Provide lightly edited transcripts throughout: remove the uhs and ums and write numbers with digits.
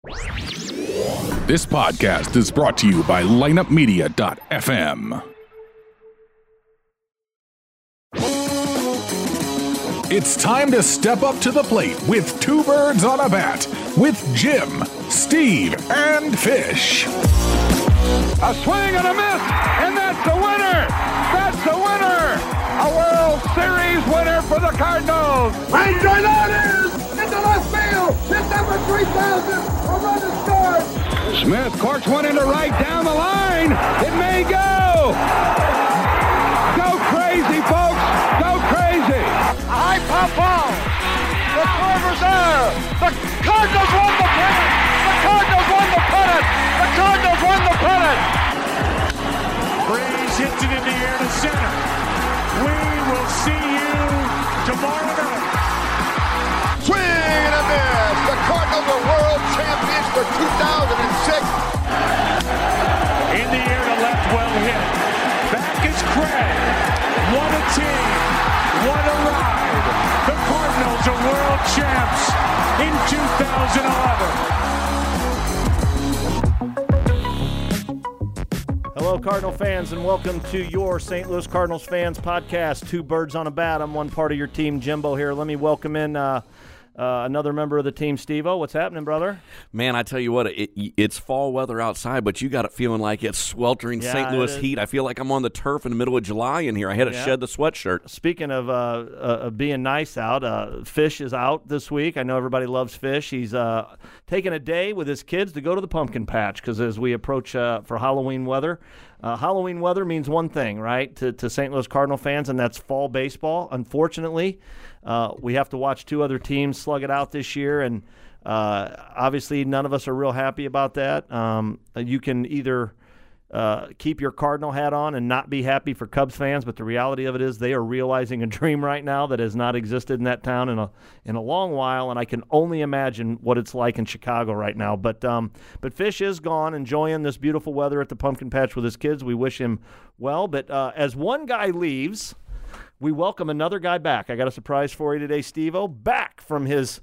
This podcast is brought to you by lineupmedia.fm. It's time to step up to the plate with two birds on a bat with Jim, Steve, and Fish. A swing and a miss, and that's the winner! That's the winner! A World Series winner for the Cardinals! And Jordan into left field! Hit number 3,000! A run is scored! Smith corks one into right down the line! It may go! Go crazy, folks! Go crazy! A high pop ball! The Corvers there! The Cardinals won the pennant! The Cardinals won the pennant! The Cardinals won the pennant! Breeze hits it in the air to center. We will see you tomorrow night. Swing and a miss! The Cardinals are world champions for 2006! In the air to left, well hit. Back is Craig. What a team. What a ride. The Cardinals are world champs in 2011. Hello, Cardinal fans, and welcome to your St. Louis Cardinals fans podcast, Two Birds on a Bat. I'm one part of your team, Jimbo, here. Let me welcome in another member of the team, Steve-O. What's happening, brother? Man, I tell you what, it's fall weather outside, but you got it feeling like it's sweltering St. Louis heat. I feel like I'm on the turf in the middle of July in here. I had to shed the sweatshirt. Speaking of being nice out, Fish is out this week. I know everybody loves Fish. He's taking a day with his kids to go to the pumpkin patch because as we approach for Halloween weather means one thing, right, to St. Louis Cardinal fans, and that's fall baseball. Unfortunately, we have to watch two other teams slug it out this year, and obviously none of us are real happy about that. You can either keep your Cardinal hat on and not be happy for Cubs fans, but the reality of it is they are realizing a dream right now that has not existed in that town in a long while, and I can only imagine what it's like in Chicago right now. But Fish is gone, enjoying this beautiful weather at the pumpkin patch with his kids. We wish him well, but as one guy leaves, we welcome another guy back. I got a surprise for you today, Steve-O. Back from his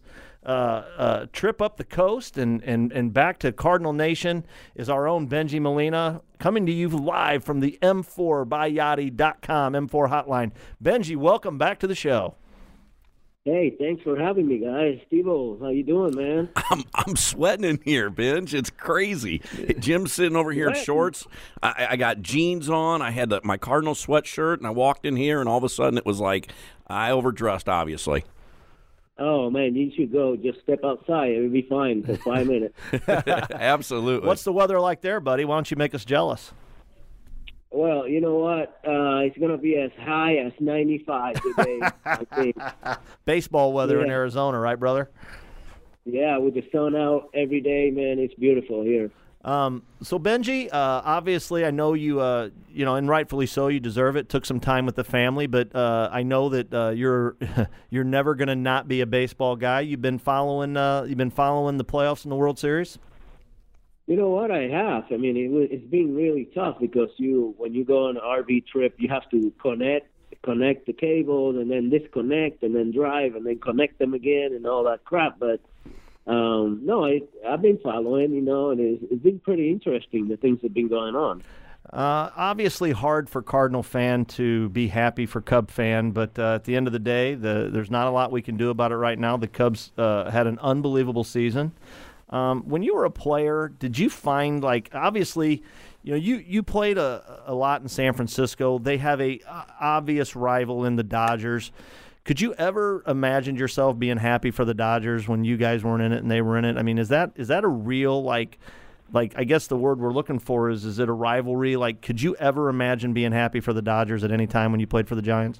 trip up the coast and back to Cardinal Nation is our own Benji Molina, coming to you live from the M4BuyYachty.com M4 hotline. Benji, welcome back to the show. Hey, thanks for having me, guys. Steve-O, how you doing, man? I'm sweating in here, Benj. It's crazy. Jim's sitting over here in shorts. I got jeans on. I had my Cardinal sweatshirt, and I walked in here, and all of a sudden it was like I overdressed, obviously. Oh, man, you should go. Just step outside. It'll be fine for 5 minutes. Absolutely. What's the weather like there, buddy? Why don't you make us jealous? Well, you know what? It's going to be as high as 95 today, I think. Baseball weather in Arizona, right, brother? Yeah, with the sun out every day, man, it's beautiful here. So Benji, obviously I know you, and rightfully so, you deserve it. Took some time with the family, but I know that you're never going to not be a baseball guy. You've been following the playoffs in the World Series. You know what? I have. I mean, it's been really tough because when you go on an RV trip, you have to connect the cables and then disconnect and then drive and then connect them again and all that crap. But no, I've been following, and it's been pretty interesting, the things that have been going on. Obviously hard for Cardinal fan to be happy for Cub fan, but at the end of the day, there's not a lot we can do about it right now. The Cubs had an unbelievable season. When you were a player, did you find, obviously, you played a lot in San Francisco. They have a obvious rival in the Dodgers. Could you ever imagine yourself being happy for the Dodgers when you guys weren't in it and they were in it? I mean, is that a real, I guess the word we're looking for is it a rivalry? Could you ever imagine being happy for the Dodgers at any time when you played for the Giants?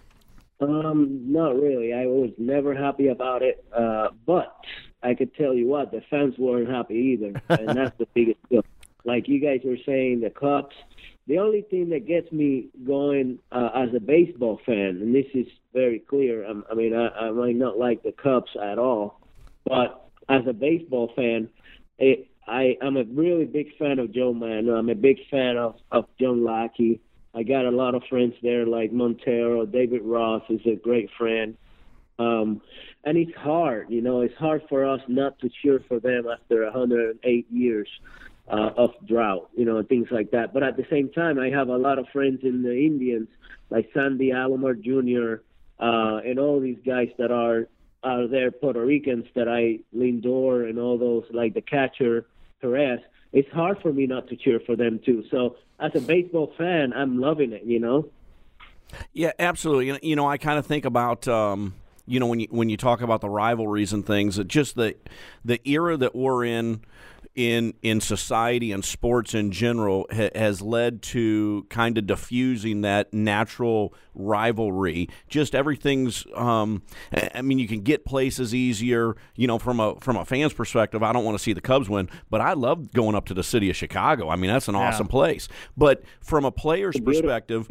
Not really. I was never happy about it. But I could tell you what, the fans weren't happy either, and that's the biggest deal. Like you guys were saying, the Cubs. The only thing that gets me going as a baseball fan, and this is very clear, I might not like the Cubs at all, but as a baseball fan, I'm a really big fan of Joe Mano. I'm a big fan of John Lackey. I got a lot of friends there like Montero. David Ross is a great friend. And it's hard, it's hard for us not to cheer for them after 108 years of drought, things like that. But at the same time, I have a lot of friends in the Indians, like Sandy Alomar Jr., and all these guys that are there, Puerto Ricans, that Lindor and all those, like the catcher, Perez. It's hard for me not to cheer for them too. So as a baseball fan, I'm loving it, Yeah, absolutely. I kind of think about when you talk about the rivalries and things, that just the era that we're in society and sports in general has led to kind of diffusing that natural rivalry. Just everything's you can get places easier, from a fan's perspective. I don't want to see the Cubs win, but I love going up to the city of Chicago. I mean, that's an awesome place. But from a player's perspective,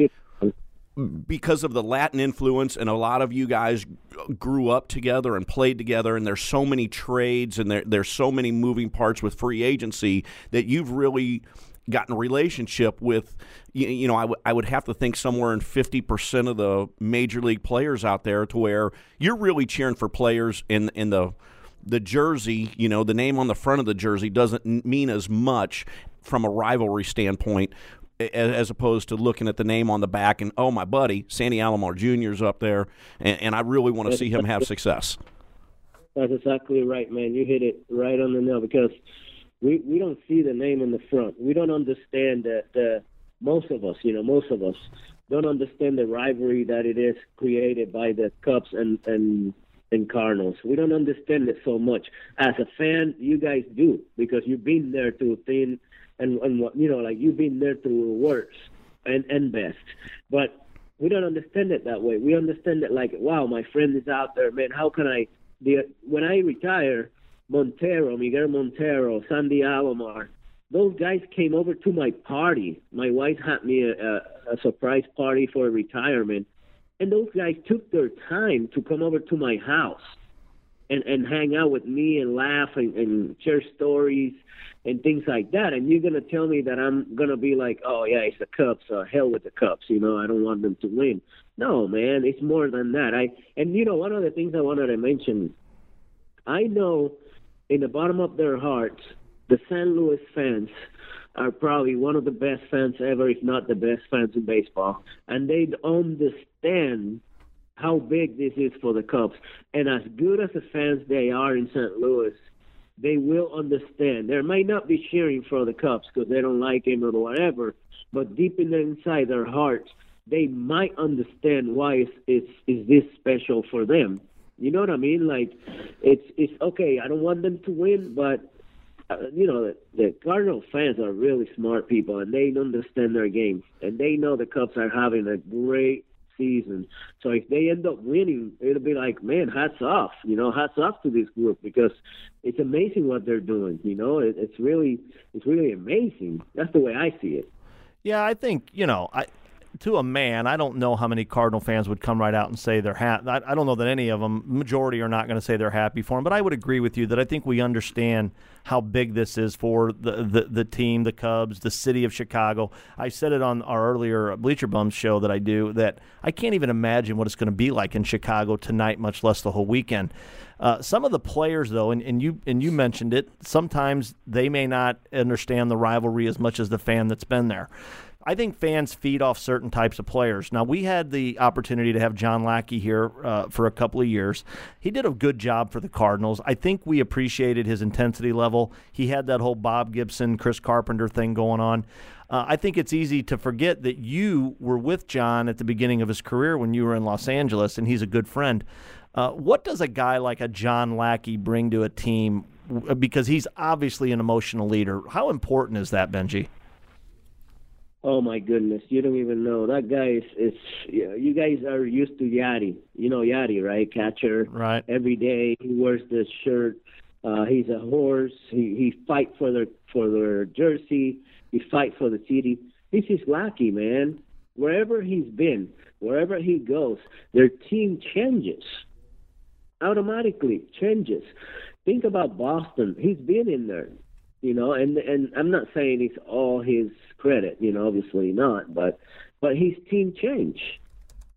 because of the Latin influence, and a lot of you guys grew up together and played together, and there's so many trades and there's so many moving parts with free agency, that you've really gotten a relationship with, I would have to think somewhere in 50% of the major league players out there, to where you're really cheering for players in the jersey, the name on the front of the jersey doesn't mean as much from a rivalry standpoint, as opposed to looking at the name on the back and, oh, my buddy, Sandy Alomar Jr. is up there, and I really want to see him have success. That's exactly right, man. You hit it right on the nail, because we don't see the name in the front. We don't understand that most of us don't understand the rivalry that it is created by the Cubs and Cardinals. We don't understand it so much. As a fan, you guys do, because you've been there through thin and what, like you've been there through the worst and best. But we don't understand it that way. We understand it like, wow, my friend is out there, man. How can when I retire, Miguel Montero, Sandy Alomar, those guys came over to my party. My wife had me a surprise party for retirement, and those guys took their time to come over to my house and hang out with me and laugh and share stories and things like that. And you're going to tell me that I'm going to be like, oh, yeah, it's the Cubs, so hell with the Cubs, I don't want them to win. No, man, it's more than that. One of the things I wanted to mention, I know in the bottom of their hearts, the St. Louis fans are probably one of the best fans ever, if not the best fans in baseball. And they understand how big this is for the Cubs. And as good as the fans they are in St. Louis, they will understand. They might not be cheering for the Cubs because they don't like him or whatever, but deep inside their hearts, they might understand why it's this special for them. You know what I mean? Like, it's okay. I don't want them to win, but the Cardinal fans are really smart people, and they understand their game, and they know the Cubs are having a great season. So if they end up winning, it'll be like, man, hats off. Hats off to this group, because it's amazing what they're doing. It's really amazing. That's the way I see it. Yeah, I think to a man, I don't know how many Cardinal fans would come right out and say they're happy. I don't know that any of them, majority are not going to say they're happy for him, but I would agree with you that I think we understand how big this is for the team, the Cubs, the city of Chicago. I said it on our earlier Bleacher Bums show that I do, that I can't even imagine what it's going to be like in Chicago tonight, much less the whole weekend. Some of the players, though, and you mentioned it, sometimes they may not understand the rivalry as much as the fan that's been there. I think fans feed off certain types of players. Now, we had the opportunity to have John Lackey here for a couple of years. He did a good job for the Cardinals. I think we appreciated his intensity level. He had that whole Bob Gibson, Chris Carpenter thing going on. I think it's easy to forget that you were with John at the beginning of his career when you were in Los Angeles, and he's a good friend. What does a guy like a John Lackey bring to a team? Because he's obviously an emotional leader. How important is that, Benji? Oh, my goodness. You don't even know. That guy is you guys are used to Yadi. You know Yadi, right? Catcher. Right. Every day he wears the shirt. He's a horse. He fight for their jersey. He fight for the city. This is Lackey, man. Wherever he's been, wherever he goes, their team changes. Automatically changes. Think about Boston. He's been in there. And I'm not saying it's all his credit, obviously not, but his team changed.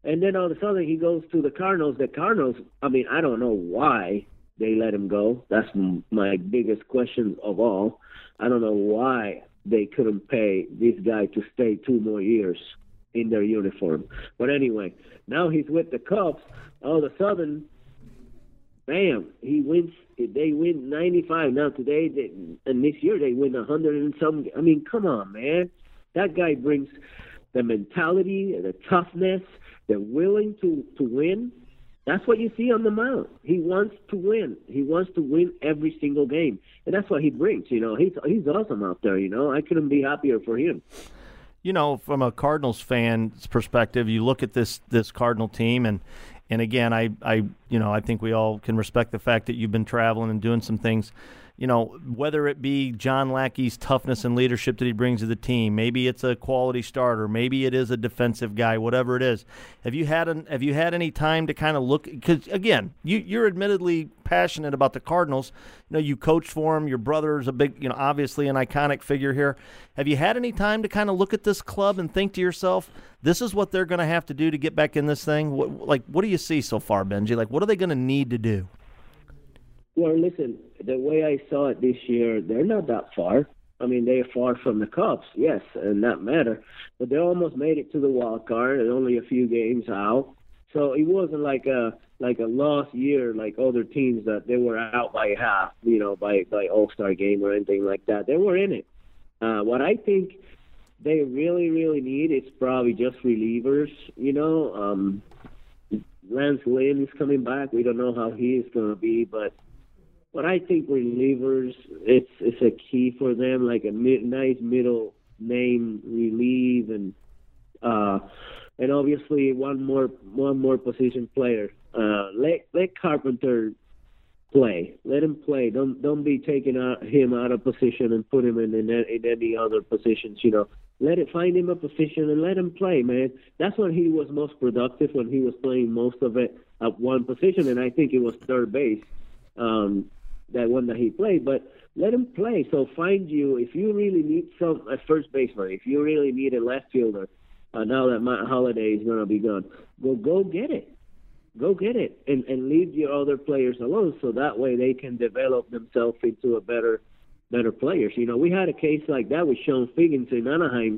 And then all of a sudden he goes to the Cardinals. The Cardinals, I mean, I don't know why they let him go. That's my biggest question of all. I don't know why they couldn't pay this guy to stay 2 more years in their uniform. But anyway, now he's with the Cubs. All of a sudden, bam, he wins. They win 95. Now today, and this year they win 100 and some. I mean, come on, man. That guy brings the mentality, the toughness, the willing to win. That's what you see on the mound. He wants to win. He wants to win every single game, and that's what he brings. You know, he's awesome out there. You know, I couldn't be happier for him. You know, from a Cardinals fan's perspective, you look at this Cardinal team, and again, I think we all can respect the fact that you've been traveling and doing some things. You know, whether it be John Lackey's toughness and leadership that he brings to the team, maybe it's a quality starter, maybe it is a defensive guy, whatever it is. Have you had any time to kind of look? Because again, you're admittedly passionate about the Cardinals. You know, you coached for them. Your brother's a big, you know, obviously an iconic figure here. Have you had any time to kind of look at this club and think to yourself, this is what they're going to have to do to get back in this thing? What do you see so far, Benji? Like, what are they going to need to do? Well, listen, the way I saw it this year, they're not that far. I mean, they're far from the Cubs, yes, and that matter. But they almost made it to the wild card and only a few games out. So it wasn't like a lost year like other teams that they were out by half, you know, by All-Star game or anything like that. They were in it. What I think they really, really need is probably just relievers, you know. Lance Lynn is coming back. We don't know how he is going to be, but I think relievers, it's a key for them, like a nice middle name relief, and obviously one more position player. Let Carpenter play. Let him play. Don't be taking him out of position and put him in any other positions. You know, find him a position and let him play, man. That's when he was most productive, when he was playing most of it at one position, and I think it was third base. That one that he played, but let him play. So find you, if you really need a first baseman, if you really need a left fielder, now that Matt Holliday is going to be gone, go get it. Go get it and leave your other players alone, so that way they can develop themselves into a better players. You know, we had a case like that with Sean Figgins in Anaheim.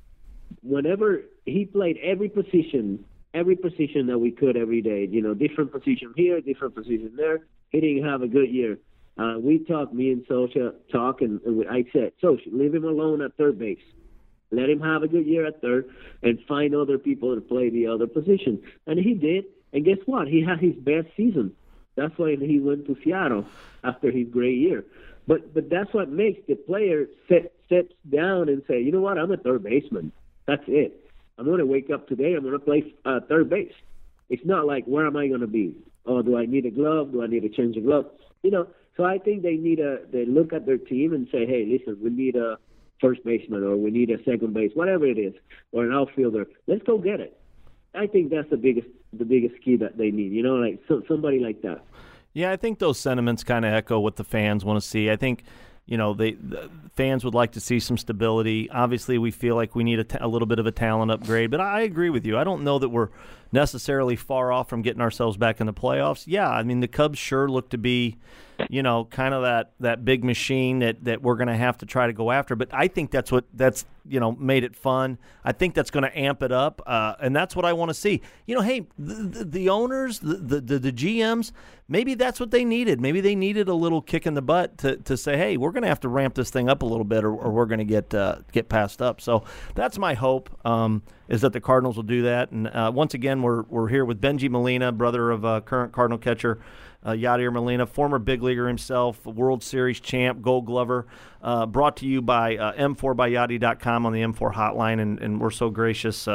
Whenever he played every position that we could every day, you know, different position here, different position there, he didn't have a good year. We talked, me and Socha talk, and I said, Socha, leave him alone at third base. Let him have a good year at third and find other people to play the other position. And he did. And guess what? He had his best season. That's why he went to Seattle after his great year. But that's what makes the player steps down and say, you know what, I'm a third baseman. That's it. I'm going to wake up today. I'm going to play third base. It's not like, where am I going to be? Oh, do I need a glove? Do I need to change a glove? You know, so I think they look at their team and say, hey, listen, we need a first baseman, or we need a second base, whatever it is, or an outfielder. Let's go get it. I think that's the biggest key that they need, you know, like somebody like that. Yeah, I think those sentiments kind of echo what the fans want to see. I think, you know, the fans would like to see some stability. Obviously, we feel like we need a little bit of a talent upgrade, but I agree with you. I don't know that we're necessarily far off from getting ourselves back in the playoffs. Yeah, I mean, the Cubs sure look to be, you know, kind of that big machine that we're going to have to try to go after. But I think that's you know, made it fun. I think that's going to amp it up, and that's what I want to see. You know, hey, the owners, the GMs, maybe that's what they needed. Maybe they needed a little kick in the butt to say, hey, we're going to have to ramp this thing up a little bit, or we're going to get passed up. So that's my hope, is that the Cardinals will do that. And once again, we're here with Benji Molina, brother of current Cardinal catcher Yadier Molina, former big leaguer himself, World Series champ, Gold Glover, brought to you by M4byYadi.com on the M4 hotline, and we're so gracious.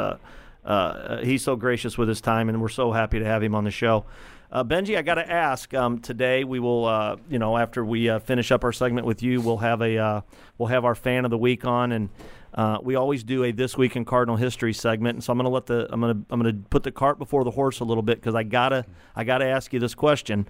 He's so gracious with his time, and we're so happy to have him on the show. Benji, I got to ask. Today we will, you know, after we finish up our segment with you, we'll have our fan of the week on, and we always do a This Week in Cardinal History segment. And so I'm going to put the cart before the horse a little bit, because I gotta ask you this question.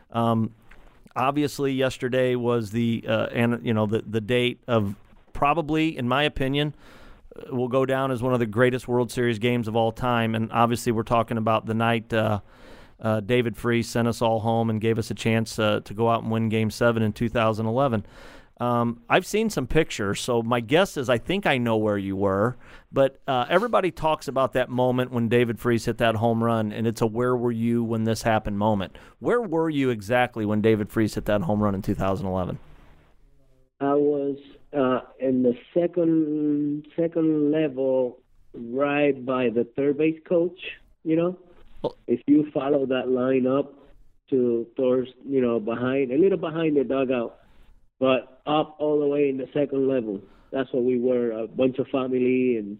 Obviously, yesterday was the date of probably, in my opinion, will go down as one of the greatest World Series games of all time. And obviously we're talking about the night David Freese sent us all home and gave us a chance to go out and win Game 7 in 2011. I've seen some pictures, so my guess is I think I know where you were, but everybody talks about that moment when David Freese hit that home run, and it's a where were you when this happened moment. Where were you exactly when David Freese hit that home run in 2011? I was in the second level, right by the third base coach. If you follow that line up towards behind, a little behind the dugout, but up all the way in the second level. That's what we were, a bunch of family, and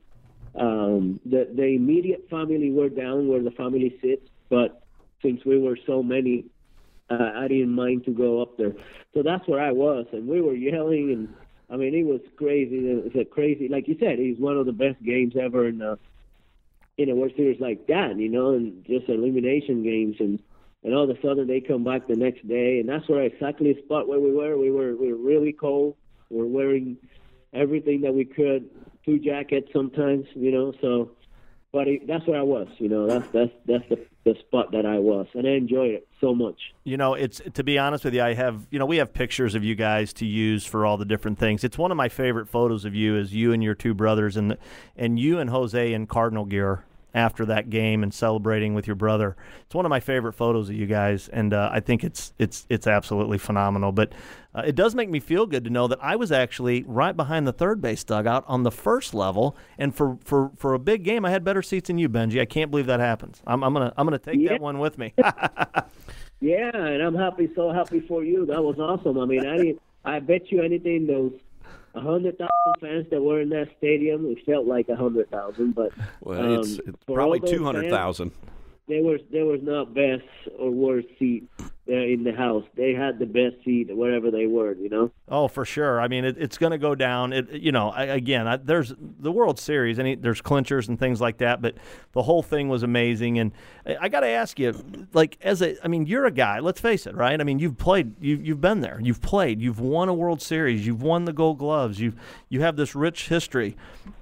the immediate family were down where the family sits, but since we were so many, I didn't mind to go up there. So that's where I was, and we were yelling, and I mean, it was crazy. It was crazy, like you said, it was one of the best games ever in a World Series like that, and just elimination games, and all of a sudden they come back the next day, and that's where exactly the spot where we were. We were really cold. We were wearing everything that we could, 2 jackets sometimes, So, but that's where I was. That's the spot that I was, and I enjoyed it so much. It's, to be honest with you, we have pictures of you guys to use for all the different things. It's one of my favorite photos of you is you and your 2 brothers, and you and Jose in Cardinal gear after that game and celebrating with your brother. It's one of my favorite photos of you guys, and I think it's absolutely phenomenal. But it does make me feel good to know that I was actually right behind the third base dugout on the first level, and for a big game, I had better seats than you, Benji. I can't believe that happens. I'm gonna take that one with me. Yeah, and I'm so happy for you. That was awesome. I mean, I bet you anything those 100,000 fans that were in that stadium, it felt like 100,000, but it's probably 200,000. There was not best or worst seat there in the house. They had the best seat wherever they were, Oh, for sure. I mean, it's going to go down. There's the World Series, and there's clinchers and things like that, but the whole thing was amazing. And I got to ask you, you're a guy. Let's face it, right? I mean, you've played, you've been there, you've played, you've won a World Series, you've won the Gold Gloves, you have this rich history.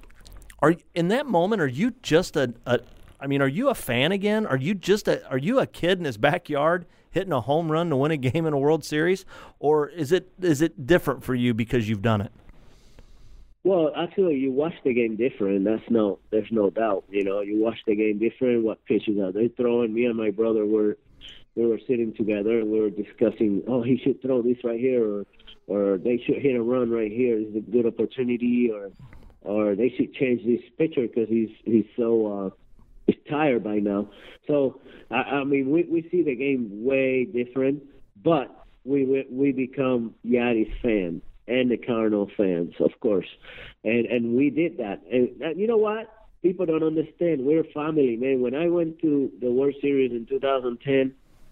In that moment, are you just are you a fan again? Are you a kid in his backyard hitting a home run to win a game in a World Series, or is it different for you because you've done it? Well, actually, you watch the game different. There's no doubt. You watch the game different. What pitches are they throwing? Me and my brother we were sitting together and we were discussing. Oh, he should throw this right here, or they should hit a run right here. Is it a good opportunity, or they should change this pitcher because he's so. He's tired by now. So, I mean, we see the game way different, but we become Yadi's fan and the Cardinal fans, of course. And we did that. And you know what? People don't understand. We're family, man. When I went to the World Series in 2010,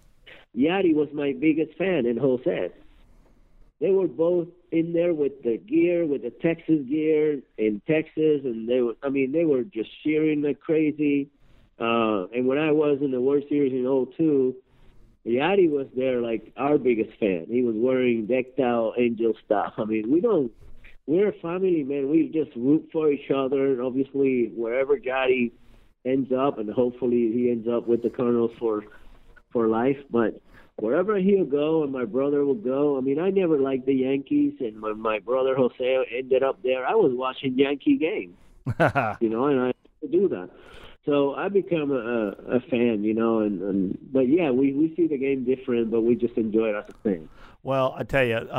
Yadi was my biggest fan and Jose. They were both in there with the gear, with the Texas gear in Texas, and they were just cheering like crazy. And when I was in the World Series in 2002, Yadi was there like our biggest fan. He was wearing decked out Angel stuff. I mean, we're a family, man. We just root for each other. And obviously, wherever Yadi ends up, and hopefully he ends up with the Cardinals for life. But wherever he'll go and my brother will go, I mean, I never liked the Yankees. And when my brother Jose ended up there, I was watching Yankee games, and I do that. So I become a fan, but yeah, we see the game different, but we just enjoy it as a fan. Well, I tell you,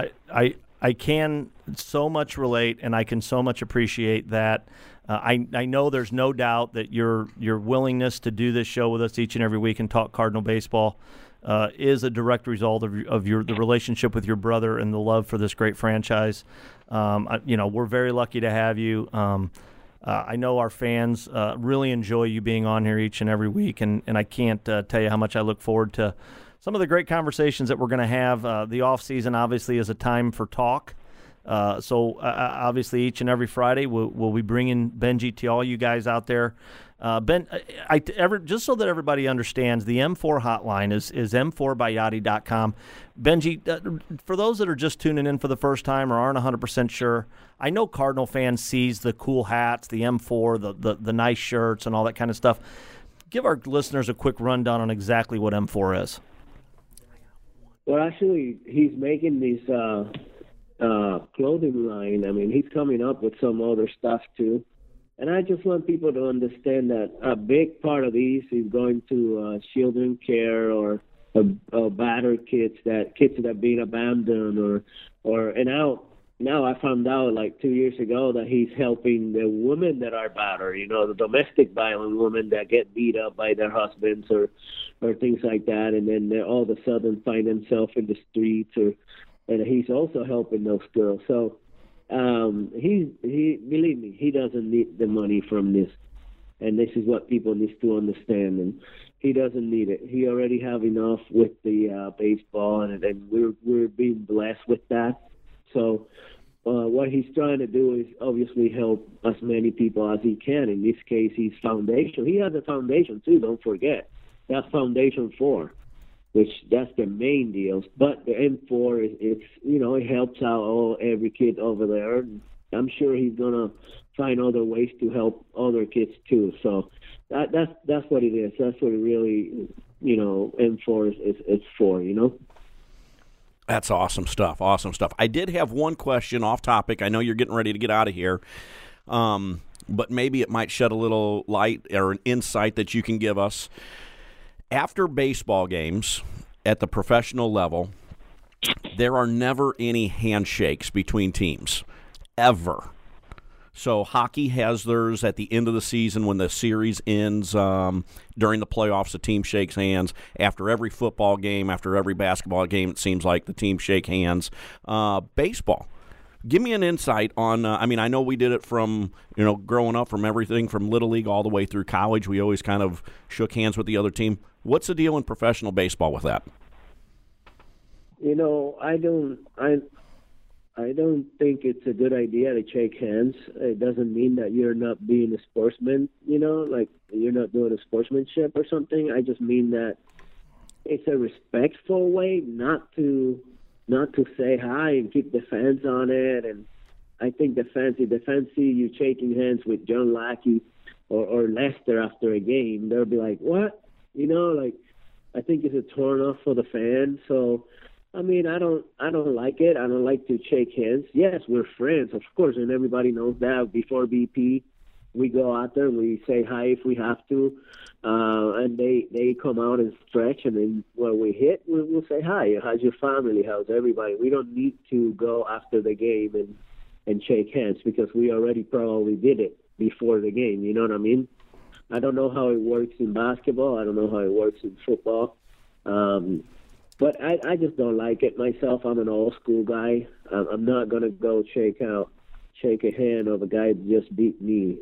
I can so much relate, and I can so much appreciate that. I know there's no doubt that your willingness to do this show with us each and every week and talk Cardinal baseball is a direct result of the relationship with your brother and the love for this great franchise. We're very lucky to have you. I know our fans really enjoy you being on here each and every week, and I can't tell you how much I look forward to some of the great conversations that we're going to have. The off season obviously is a time for talk. So obviously each and every Friday we'll be bringing Benji to all you guys out there Ben, just so that everybody understands, the M4 hotline is m4byati.com. Benji, for those that are just tuning in for the first time or aren't 100% sure, I know Cardinal fans sees the cool hats, the M4, the nice shirts, and all that kind of stuff. Give our listeners a quick rundown on exactly what M4 is. Well, actually, he's making this clothing line. I mean, he's coming up with some other stuff, too. And I just want people to understand that a big part of these is going to children care or battered kids that have been abandoned and now I found out like 2 years ago that he's helping the women that are battered, the domestic violent women that get beat up by their husbands or things like that, and then they all of a sudden find themselves in the streets, and he's also helping those girls. So he believe me, he doesn't need the money from this, and this is what people need to understand. And he doesn't need it. He already have enough with the baseball, and we're being blessed with that. So what he's trying to do is obviously help as many people as he can. In this case, his foundation. He has a foundation too. Don't forget that's Foundation 4. Which that's the main deal. But the M4 it helps out every kid over there. And I'm sure he's gonna find other ways to help other kids too. So that's what it is. That's what it really M4 is for. That's awesome stuff. Awesome stuff. I did have one question off topic. I know you're getting ready to get out of here. But maybe it might shed a little light or an insight that you can give us. After baseball games at the professional level, there are never any handshakes between teams, ever. So hockey has theirs at the end of the season when the series ends. During the playoffs, the team shakes hands. After every football game, after every basketball game, it seems like the team shake hands. Baseball. Give me an insight on, I know we did it from, growing up, from everything from Little League all the way through college. We always kind of shook hands with the other team. What's the deal in professional baseball with that? I don't think it's a good idea to shake hands. It doesn't mean that you're not being a sportsman, like you're not doing a sportsmanship or something. I just mean that it's a respectful way not to say hi and keep the fans on it. And I think if the fans see you shaking hands with John Lackey or Lester after a game, they'll be like, what? I think it's a turn off for the fans. So, I don't like it. I don't like to shake hands. Yes, we're friends, of course, and everybody knows that. Before BP, we go out there and we say hi if we have to, and they come out and stretch, and then when we hit, we'll say hi. How's your family? How's everybody? We don't need to go after the game and shake hands because we already probably did it before the game. You know what I mean? I don't know how it works in basketball. I don't know how it works in football. But I just don't like it myself. I'm an old school guy. I'm not gonna go shake a hand of a guy that just beat me.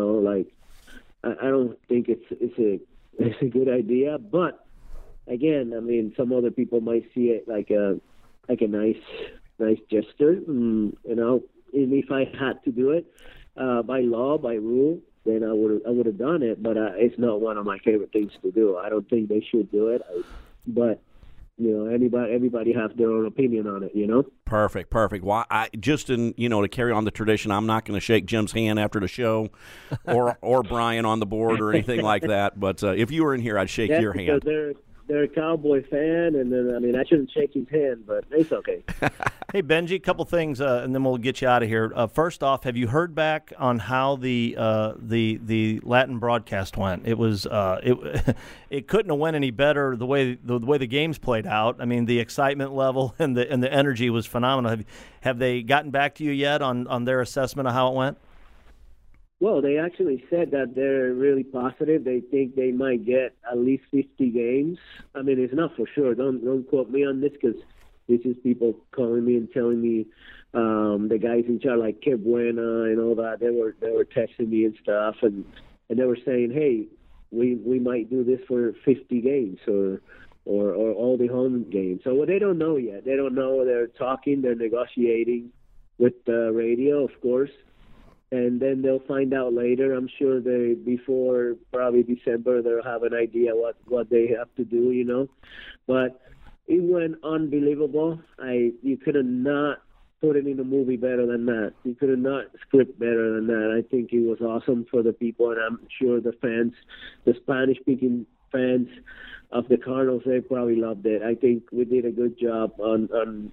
I don't think it's a good idea. But again, some other people might see it like a nice gesture. And if I had to do it by law, by rule, then I would have done it. But it's not one of my favorite things to do. I don't think they should do it. But everybody has their own opinion on it, Perfect. Well, to carry on the tradition, I'm not going to shake Jim's hand after the show or Brian on the board or anything like that. But if you were in here, I'd shake your hand. They're a Cowboy fan, and then I shouldn't shake his hand, but it's okay. Hey, Benji, a couple things, and then we'll get you out of here. First off, have you heard back on how the Latin broadcast went? It was it couldn't have went any better the way the games played out. The excitement level and the energy was phenomenal. Have they gotten back to you yet on their assessment of how it went? Well, they actually said that they're really positive. They think they might get at least 50 games. It's not for sure. Don't quote me on this because this is people calling me and telling me the guys in charge, like Ke Buena and all that. They were texting me and stuff, and they were saying, hey, we might do this for 50 games or all the home games. So they don't know yet. They don't know. They're talking. They're negotiating with the radio, of course. and then they'll find out later. I'm sure before probably December, they'll have an idea what they have to do, you know. But it went unbelievable. You could have not put it in the movie better than that. You could have not script better than that. I think it was awesome for the people, and I'm sure the fans, the Spanish-speaking fans of the Cardinals, they probably loved it. I think we did a good job on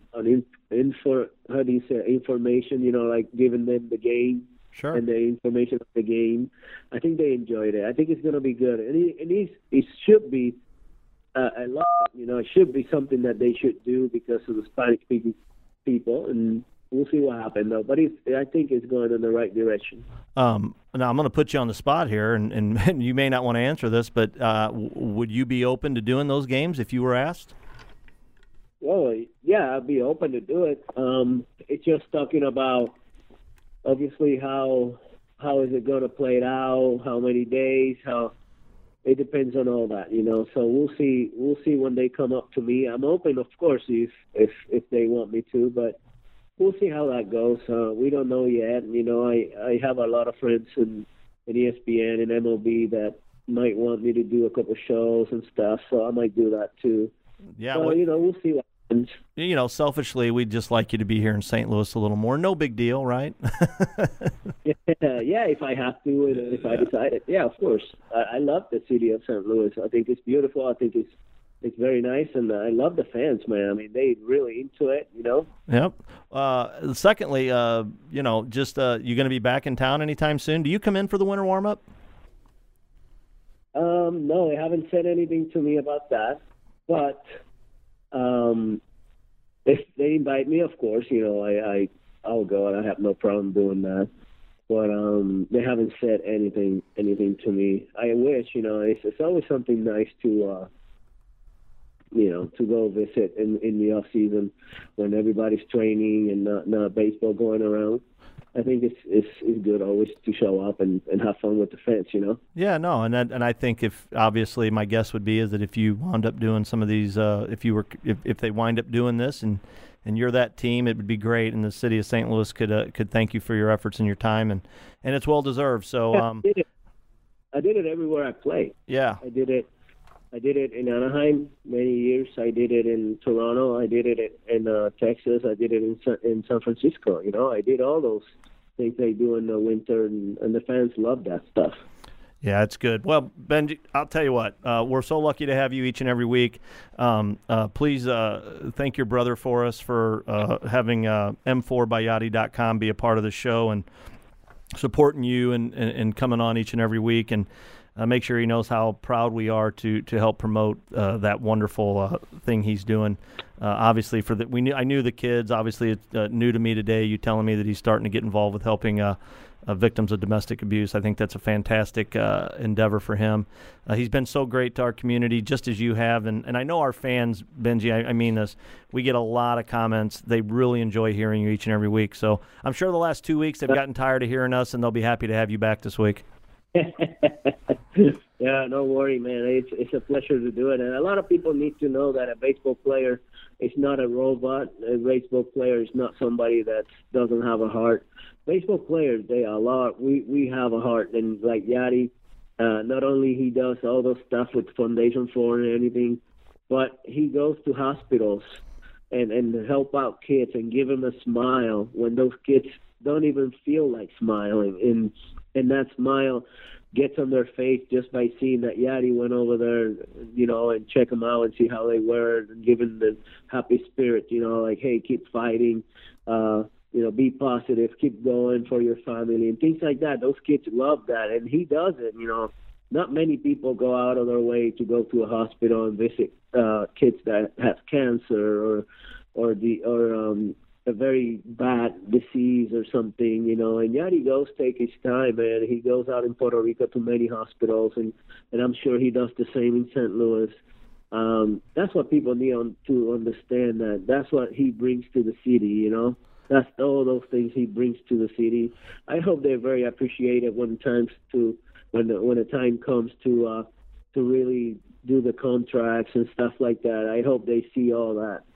information, you know, like giving them the game. Sure. And the information of the game. I think they enjoyed it. I think it's going to be good. And it should be a lot, you know, it should be something that they should do because of the Spanish-speaking people. And we'll see what happens, though. But I think it's going in the right direction. Now, I'm going to put you on the spot here, and you may not want to answer this, but would you be open to doing those games if you were asked? Well, yeah, I'd be open to do it. It's just talking about, obviously, how is it going to play it out? How many days? It depends on all that, you know. So we'll see. We'll see when they come up to me. I'm open, of course, if they want me to, but we'll see how that goes. We don't know yet. You know, I have a lot of friends in ESPN and MLB that might want me to do a couple shows and stuff, so I might do that too. Yeah. So, you know, we'll see what happens. You know, selfishly, we'd just like you to be here in St. Louis a little more. No big deal, right? Yeah, if I have to, and if I decide it. Yeah, of course. I love the city of St. Louis. I think it's beautiful. I think it's very nice, and I love the fans, man. I mean, they really into it, you know. Yep. Secondly, you know, just you going to be back in town anytime soon? Do you come in for the winter warm-up? No, they haven't said anything to me about that. But if they invite me, of course, you know, I'll go, and I have no problem doing that. But they haven't said anything to me. I wish, you know, it's always something nice to, you know, to go visit in the off season when everybody's training and not baseball going around. I think it's good always to show up and have fun with the fans, you know. Yeah, no, and I think if obviously my guess would be is that if you wound up doing some of these, if they wind up doing this and you're that team, it would be great, and the city of St. Louis could thank you for your efforts and your time, and it's well deserved. So I did it everywhere I played. Yeah, I did it in Anaheim many years. I did it in Toronto. I did it in Texas. I did it in San Francisco. You know, I did all those things they do in the winter, and the fans love that stuff. Yeah, it's good. Well, Ben, I'll tell you what, we're so lucky to have you each and every week. Please thank your brother for us for having M4byYachty.com be a part of the show and supporting you and coming on each and every week. And make sure he knows how proud we are to help promote that wonderful thing he's doing. Obviously, I knew the kids. Obviously, it's new to me today. You telling me that he's starting to get involved with helping victims of domestic abuse. I think that's a fantastic endeavor for him. He's been so great to our community, just as you have. And I know our fans, Benji, I mean this, we get a lot of comments. They really enjoy hearing you each and every week. So I'm sure the last 2 weeks they've gotten tired of hearing us, and they'll be happy to have you back this week. Yeah, no worry, man. It's a pleasure to do it. And a lot of people need to know that a baseball player is not a robot. A baseball player is not somebody that doesn't have a heart. Baseball players, they are a lot. We have a heart. And like Yachty, not only he does all those stuff with Foundation for and anything, but he goes to hospitals and help out kids and give them a smile when those kids don't even feel like smiling. And that smile gets on their face just by seeing that Yachty went over there, you know, and check them out and see how they were and give them the happy spirit, you know, like, hey, keep fighting, you know, be positive, keep going for your family and things like that. Those kids love that, and he does it, you know. Not many people go out of their way to go to a hospital and visit kids that have cancer or a very bad disease or something, you know. And Yachty goes take his time, and he goes out in Puerto Rico to many hospitals, and I'm sure he does the same in St. Louis. That's what people need to understand, that that's what he brings to the city, you know. That's all those things he brings to the city. I hope they're very appreciative when the time comes to really do the contracts and stuff like that. I hope they see all that.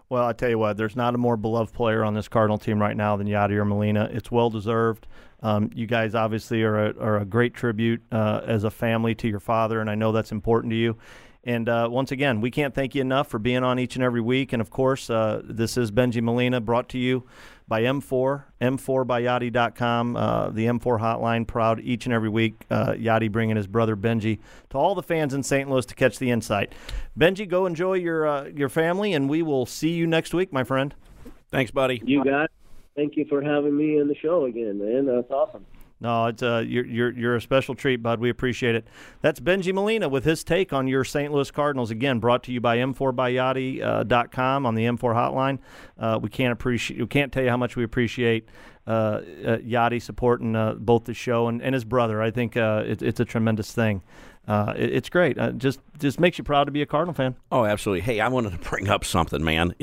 Well, I tell you what, there's not a more beloved player on this Cardinal team right now than Yadi or Molina. It's well-deserved. You guys obviously are a great tribute as a family to your father, and I know that's important to you. And once again, we can't thank you enough for being on each and every week. And, of course, this is Benji Molina, brought to you by M4, M4byYadi.com, the M4 hotline, proud each and every week. Yadi bringing his brother Benji to all the fans in St. Louis to catch the insight. Benji, go enjoy your family, and we will see you next week, my friend. Thanks, buddy. You got it. Thank you for having me on the show again, man. That's awesome. No, it's you're a special treat, bud. We appreciate it. That's Benji Molina with his take on your St. Louis Cardinals. Again, brought to you by M4byYadi.com on the M4 hotline. We can't tell you how much we appreciate Yadi supporting both the show and his brother. I think it's a tremendous thing. It's great. Just makes you proud to be a Cardinal fan. Oh, absolutely. Hey, I wanted to bring up something, man.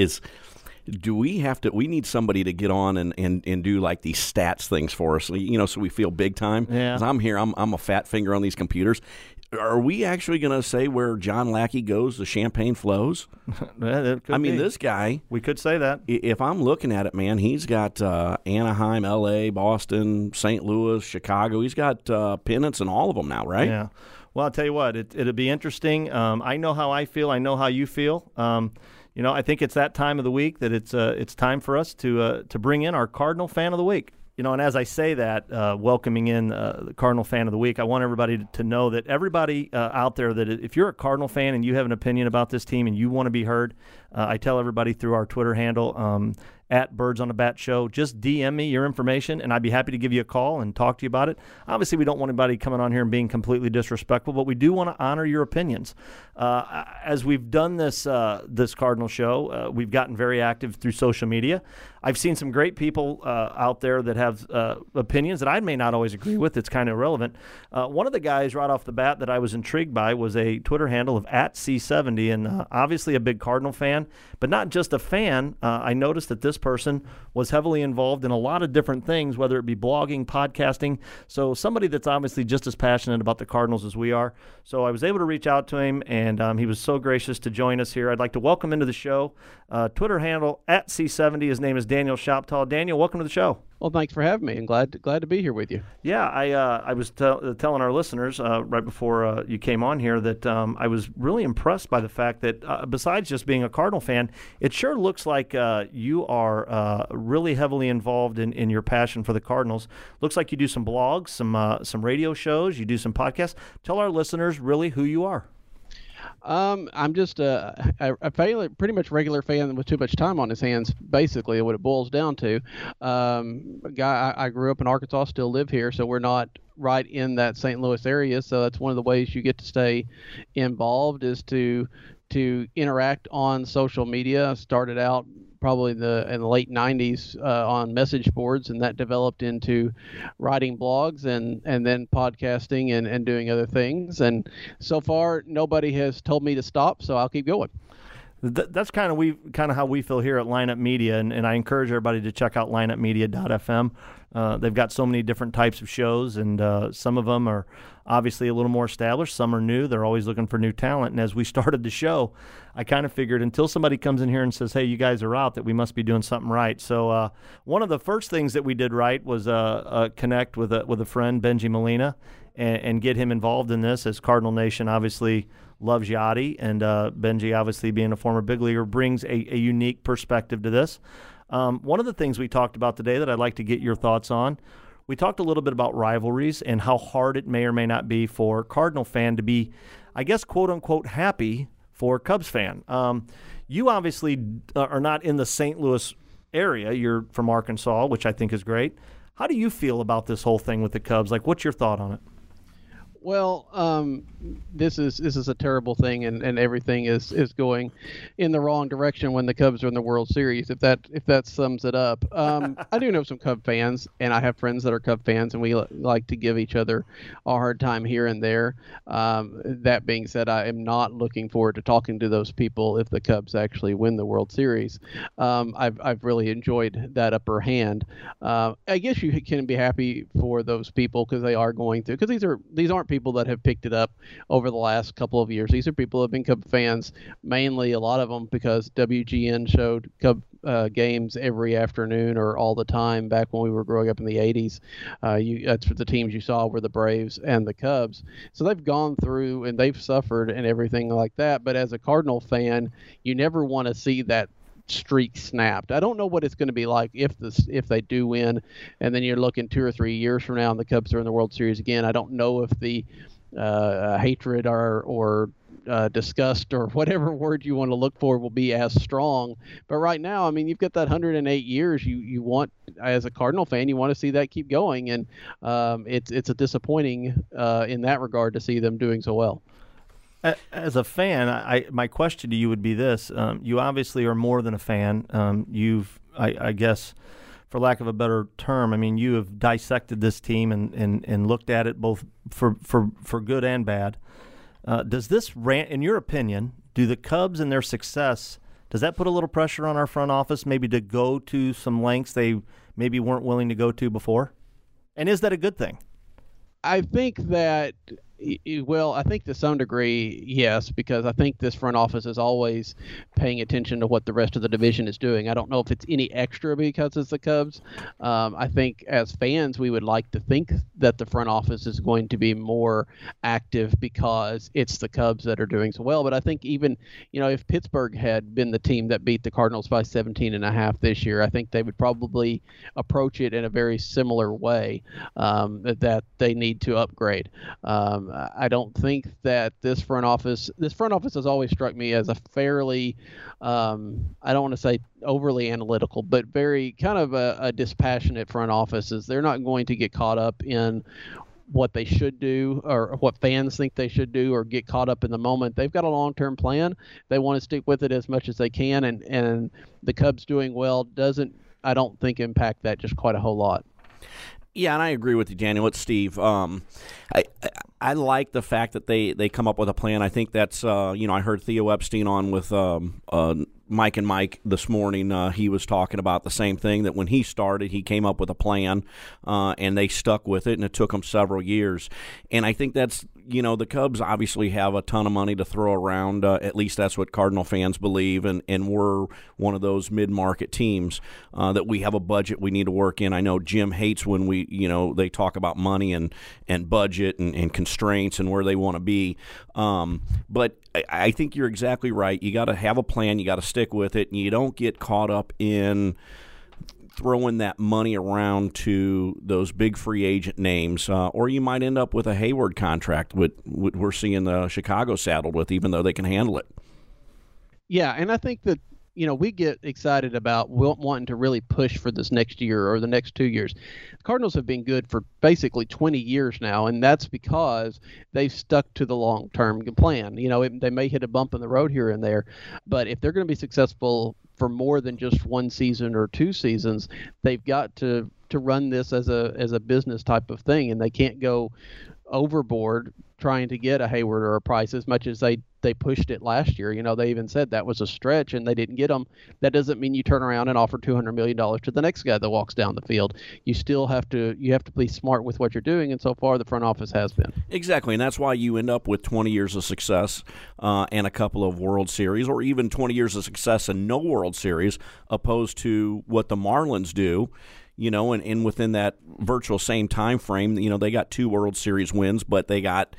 We need somebody to get on and do like these stats things for us, so we feel big time. Yeah. 'Cause I'm here, I'm a fat finger on these computers. Are we actually going to say where John Lackey goes, the champagne flows? This guy. We could say that. If I'm looking at it, man, he's got Anaheim, L.A., Boston, St. Louis, Chicago. He's got pennants in all of them now, right? Yeah. Well, I'll tell you what, it'll be interesting. I know how I feel. I know how you feel. I think it's that time of the week that it's time for us to bring in our Cardinal Fan of the Week. And as I say that, welcoming in the Cardinal Fan of the Week, I want everybody to know that everybody out there, that if you're a Cardinal fan and you have an opinion about this team and you want to be heard, I tell everybody through our Twitter handle, at Birds on the Bat Show, just DM me your information, and I'd be happy to give you a call and talk to you about it. Obviously, we don't want anybody coming on here and being completely disrespectful, but we do want to honor your opinions. As we've done this Cardinal show, we've gotten very active through social media. I've seen some great people out there that have opinions that I may not always agree with. It's kind of irrelevant. One of the guys right off the bat that I was intrigued by was a Twitter handle of @C70, and obviously a big Cardinal fan, but not just a fan. I noticed that this person was heavily involved in a lot of different things, whether it be blogging, podcasting. So somebody that's obviously just as passionate about the Cardinals as we are. So I was able to reach out to him, and he was so gracious to join us here. I'd like to welcome into the show, Twitter handle @C70. His name is Daniel Shoptaw. Daniel, welcome to the show. Well, thanks for having me, and glad to be here with you. Yeah, I was telling our listeners right before you came on here that I was really impressed by the fact that besides just being a Cardinal fan, it sure looks like you are really heavily involved in your passion for the Cardinals. Looks like you do some blogs, some radio shows, you do some podcasts. Tell our listeners really who you are. I'm just a pretty much regular fan with too much time on his hands, basically, what it boils down to. I grew up in Arkansas, still live here, so we're not right in that St. Louis area, so that's one of the ways you get to stay involved is to interact on social media. I started out probably in the late 90s on message boards, and that developed into writing blogs and then podcasting and doing other things. And so far, nobody has told me to stop, so I'll keep going. That's kind of how we feel here at Lineup Media, and I encourage everybody to check out lineupmedia.fm. They've got so many different types of shows, and some of them are obviously a little more established. Some are new. They're always looking for new talent. And as we started the show, I kind of figured until somebody comes in here and says, hey, you guys are out, that we must be doing something right. So one of the first things that we did right was connect with a friend, Benji Molina, and get him involved in this, as Cardinal Nation obviously loves Yadi, and Benji, obviously being a former big leaguer, brings a unique perspective to this. One of the things we talked about today that I'd like to get your thoughts on, we talked a little bit about rivalries and how hard it may or may not be for a Cardinal fan to be, I guess, quote-unquote, happy for a Cubs fan. You obviously are not in the St. Louis area. You're from Arkansas, which I think is great. How do you feel about this whole thing with the Cubs? Like, what's your thought on it? Well, this is a terrible thing, and everything is going in the wrong direction when the Cubs are in the World Series. If that sums it up, I do know some Cub fans, and I have friends that are Cub fans, and we like to give each other a hard time here and there. That being said, I am not looking forward to talking to those people if the Cubs actually win the World Series. I've really enjoyed that upper hand. I guess you can be happy for those people because they are going through, because these aren't people that have picked it up over the last couple of years. These are people who have been Cub fans, mainly a lot of them because WGN showed Cub games every afternoon or all the time back when we were growing up in the 80s. That's what the teams you saw were the Braves and the Cubs. So they've gone through and they've suffered and everything like that. But as a Cardinal fan, you never want to see that streak snapped. I don't know what it's going to be like if they do win, and then you're looking 2 or 3 years from now and the Cubs are in the World Series again. I don't know if the hatred or disgust or whatever word you want to look for will be as strong. But right now, I mean, you've got that 108 years. You want, as a Cardinal fan, you want to see that keep going, and it's a disappointing in that regard to see them doing so well. As a fan, my question to you would be this. You obviously are more than a fan. I guess, for lack of a better term, I mean, you have dissected this team and looked at it both for good and bad. Does this in your opinion, do the Cubs and their success, does that put a little pressure on our front office maybe to go to some lengths they maybe weren't willing to go to before? And is that a good thing? I think that, well, I think to some degree, yes, because I think this front office is always paying attention to what the rest of the division is doing. I don't know if it's any extra because it's the Cubs. I think as fans, we would like to think that the front office is going to be more active because it's the Cubs that are doing so well. But I think even, if Pittsburgh had been the team that beat the Cardinals by 17.5 this year, I think they would probably approach it in a very similar way, that they need to upgrade. I don't think that this front office has always struck me as a fairly, I don't want to say overly analytical, but very kind of a dispassionate front office. They're not going to get caught up in what they should do or what fans think they should do or get caught up in the moment. They've got a long-term plan. They want to stick with it as much as they can, and the Cubs doing well doesn't, I don't think, impact that just quite a whole lot. Yeah, and I agree with you, Daniel. It's Steve. I like the fact that they come up with a plan. I think that's, I heard Theo Epstein on with Mike and Mike this morning. He was talking about the same thing, that when he started, he came up with a plan, and they stuck with it, and it took them several years. And I think that's, the Cubs obviously have a ton of money to throw around. At least that's what Cardinal fans believe, and we're one of those mid-market teams that we have a budget we need to work in. I know Jim hates when they talk about money and budget and constraints and where they want to be. But I think you're exactly right. You got to have a plan. You got to stick with it, and you don't get caught up in throwing that money around to those big free agent names, or you might end up with a Hayward contract, what we're seeing Chicago saddled with, even though they can handle it. Yeah, and I think that we get excited about wanting to really push for this next year or the next 2 years. The Cardinals have been good for basically 20 years now, and that's because they've stuck to the long-term plan. They may hit a bump in the road here and there, but if they're going to be successful for more than just one season or 2 seasons, they've got to run this as a business type of thing, and they can't go overboard trying to get a Hayward or a Price as much as they pushed it last year. They even said that was a stretch and they didn't get them. That doesn't mean you turn around and offer $200 million to the next guy that walks down the field. You still have to be smart with what you're doing, and so far the front office has been. Exactly, and that's why you end up with 20 years of success and a couple of World Series, or even 20 years of success and no World Series, opposed to what the Marlins do. And within that virtual same time frame, they got 2 World Series wins, but they got,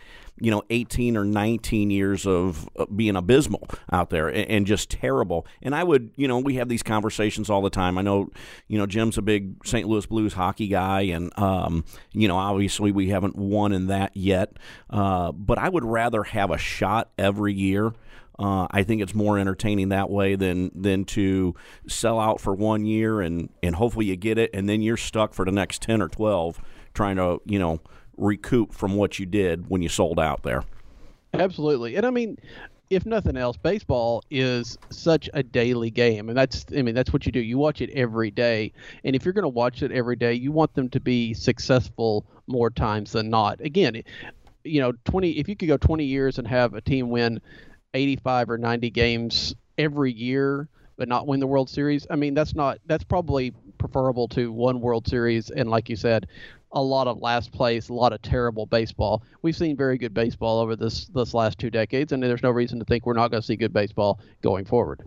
18 or 19 years of being abysmal out there and just terrible. And I would, we have these conversations all the time. I know, Jim's a big St. Louis Blues hockey guy, and, obviously we haven't won in that yet. But I would rather have a shot every year. I think it's more entertaining that way than to sell out for 1 year and hopefully you get it, and then you're stuck for the next 10 or 12 trying to, recoup from what you did when you sold out there. Absolutely. And I mean, if nothing else, baseball is such a daily game, and that's what you do. You watch it every day, and if you're going to watch it every day, you want them to be successful more times than not. Again, 20. If you could go 20 years and have a team win 85 or 90 games every year, but not win the World Series, I mean, that's probably preferable to one World Series and, like you said, a lot of last place, a lot of terrible baseball. We've seen very good baseball over this last 2 decades, and there's no reason to think we're not going to see good baseball going forward.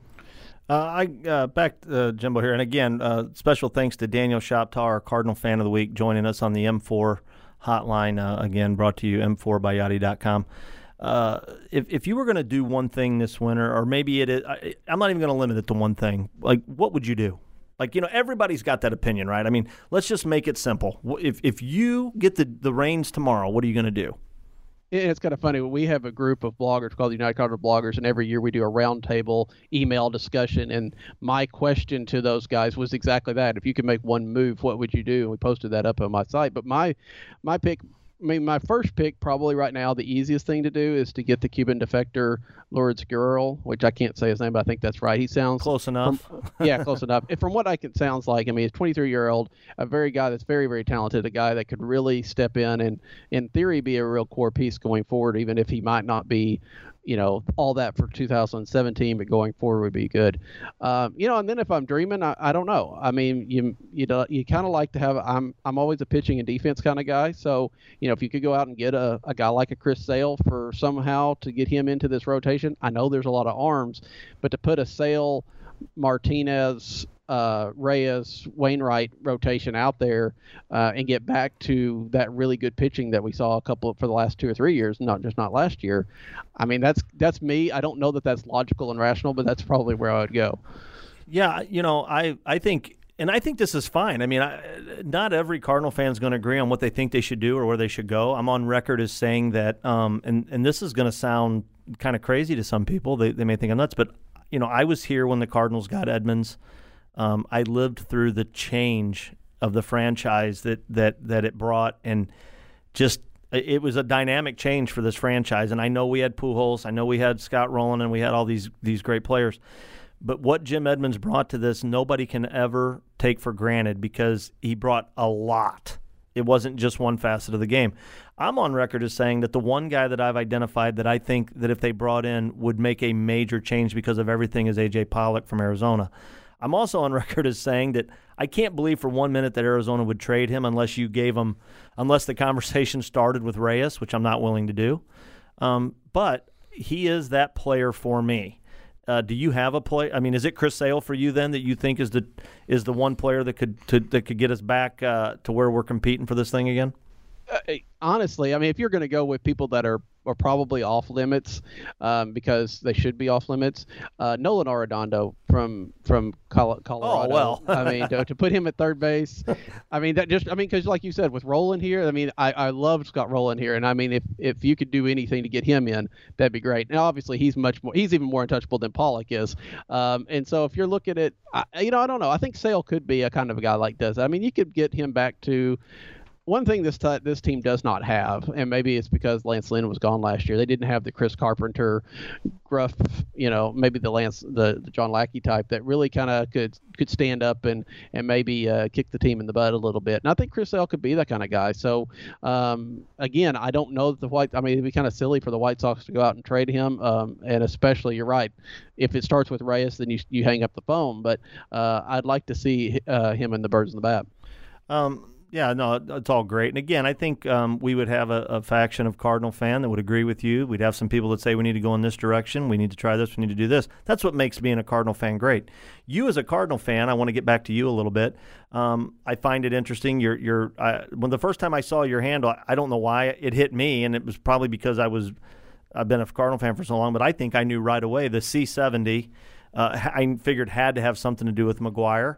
Back to Jimbo here, and again, special thanks to Daniel Shoptaw, our Cardinal Fan of the Week, joining us on the M4 hotline. Again, brought to you M4byYachty.com. If you were going to do one thing this winter, or maybe it is, I'm not even going to limit it to one thing. Like, what would you do? Like, everybody's got that opinion, right? I mean, let's just make it simple. If you get the reins tomorrow, what are you going to do? It's kind of funny. We have a group of bloggers called the United Cardinal Bloggers, and every year we do a roundtable email discussion. And my question to those guys was exactly that. If you could make one move, what would you do? And we posted that up on my site. But my pick, my first pick probably right now, the easiest thing to do is to get the Cuban defector Lourdes Guerrero, which I can't say his name, but I think that's right. He sounds close enough. Close enough. From what I can sounds like, I mean, he's 23-year-old, a guy that's very, very talented, a guy that could really step in and, in theory, be a real core piece going forward, even if he might not be, all that for 2017, but going forward would be good. And then if I'm dreaming, I don't know. I mean, you kind of like to have. I'm always a pitching and defense kind of guy. So if you could go out and get a guy like a Chris Sale for somehow to get him into this rotation, I know there's a lot of arms, but to put a Sale, Martinez, Reyes, Wainwright rotation out there and get back to that really good pitching that we saw for the last 2 or 3 years, not last year. I mean, that's me. I don't know that that's logical and rational, but that's probably where I would go. Yeah, I think, and I think this is fine. I mean, not every Cardinal fan is going to agree on what they think they should do or where they should go. I'm on record as saying that, and this is going to sound kind of crazy to some people. They may think I'm nuts, but I was here when the Cardinals got Edmonds. I lived through the change of the franchise that it brought, and just it was a dynamic change for this franchise. And I know we had Pujols, I know we had Scott Rowland, and we had all these great players. But what Jim Edmonds brought to this, nobody can ever take for granted because he brought a lot. It wasn't just one facet of the game. I'm on record as saying that the one guy that I've identified that I think that if they brought in would make a major change because of everything is A.J. Pollock from Arizona. I'm also on record as saying that I can't believe for 1 minute that Arizona would trade him unless the conversation started with Reyes, which I'm not willing to do. But he is that player for me. Do you have a play? I mean, is it Chris Sale for you then that you think is the one player that could get us back to where we're competing for this thing again? Honestly, I mean, if you're going to go with people that are probably off limits because they should be off limits, Nolan Arredondo from Colorado. Oh, well. I mean, to put him at third base, I mean, because like you said, with Rowland here, I mean, I love Scott Rowland here, and I mean, if you could do anything to get him in, that'd be great. Now, obviously, he's even more untouchable than Pollock is, and so if you're looking at, I don't know, I think Sale could be a kind of a guy like does. I mean, you could get him back to. One thing this team does not have, and maybe it's because Lance Lynn was gone last year, they didn't have the Chris Carpenter, gruff, maybe the John Lackey type that really kind of could stand up and maybe kick the team in the butt a little bit. And I think Chris Sale could be that kind of guy. So, again, I don't know that it'd be kind of silly for the White Sox to go out and trade him, and especially, you're right, if it starts with Reyes, then you hang up the phone. But I'd like to see him and the birds in the bat. Yeah, no, it's all great. And again, I think we would have a faction of Cardinal fan that would agree with you. We'd have some people that say we need to go in this direction, we need to try this, we need to do this. That's what makes being a Cardinal fan great. You as a Cardinal fan, I want to get back to you a little bit. I find it interesting. When the first time I saw your handle, I don't know why it hit me, and it was probably because I've been a Cardinal fan for so long, but I think I knew right away the C70. I figured had to have something to do with McGwire.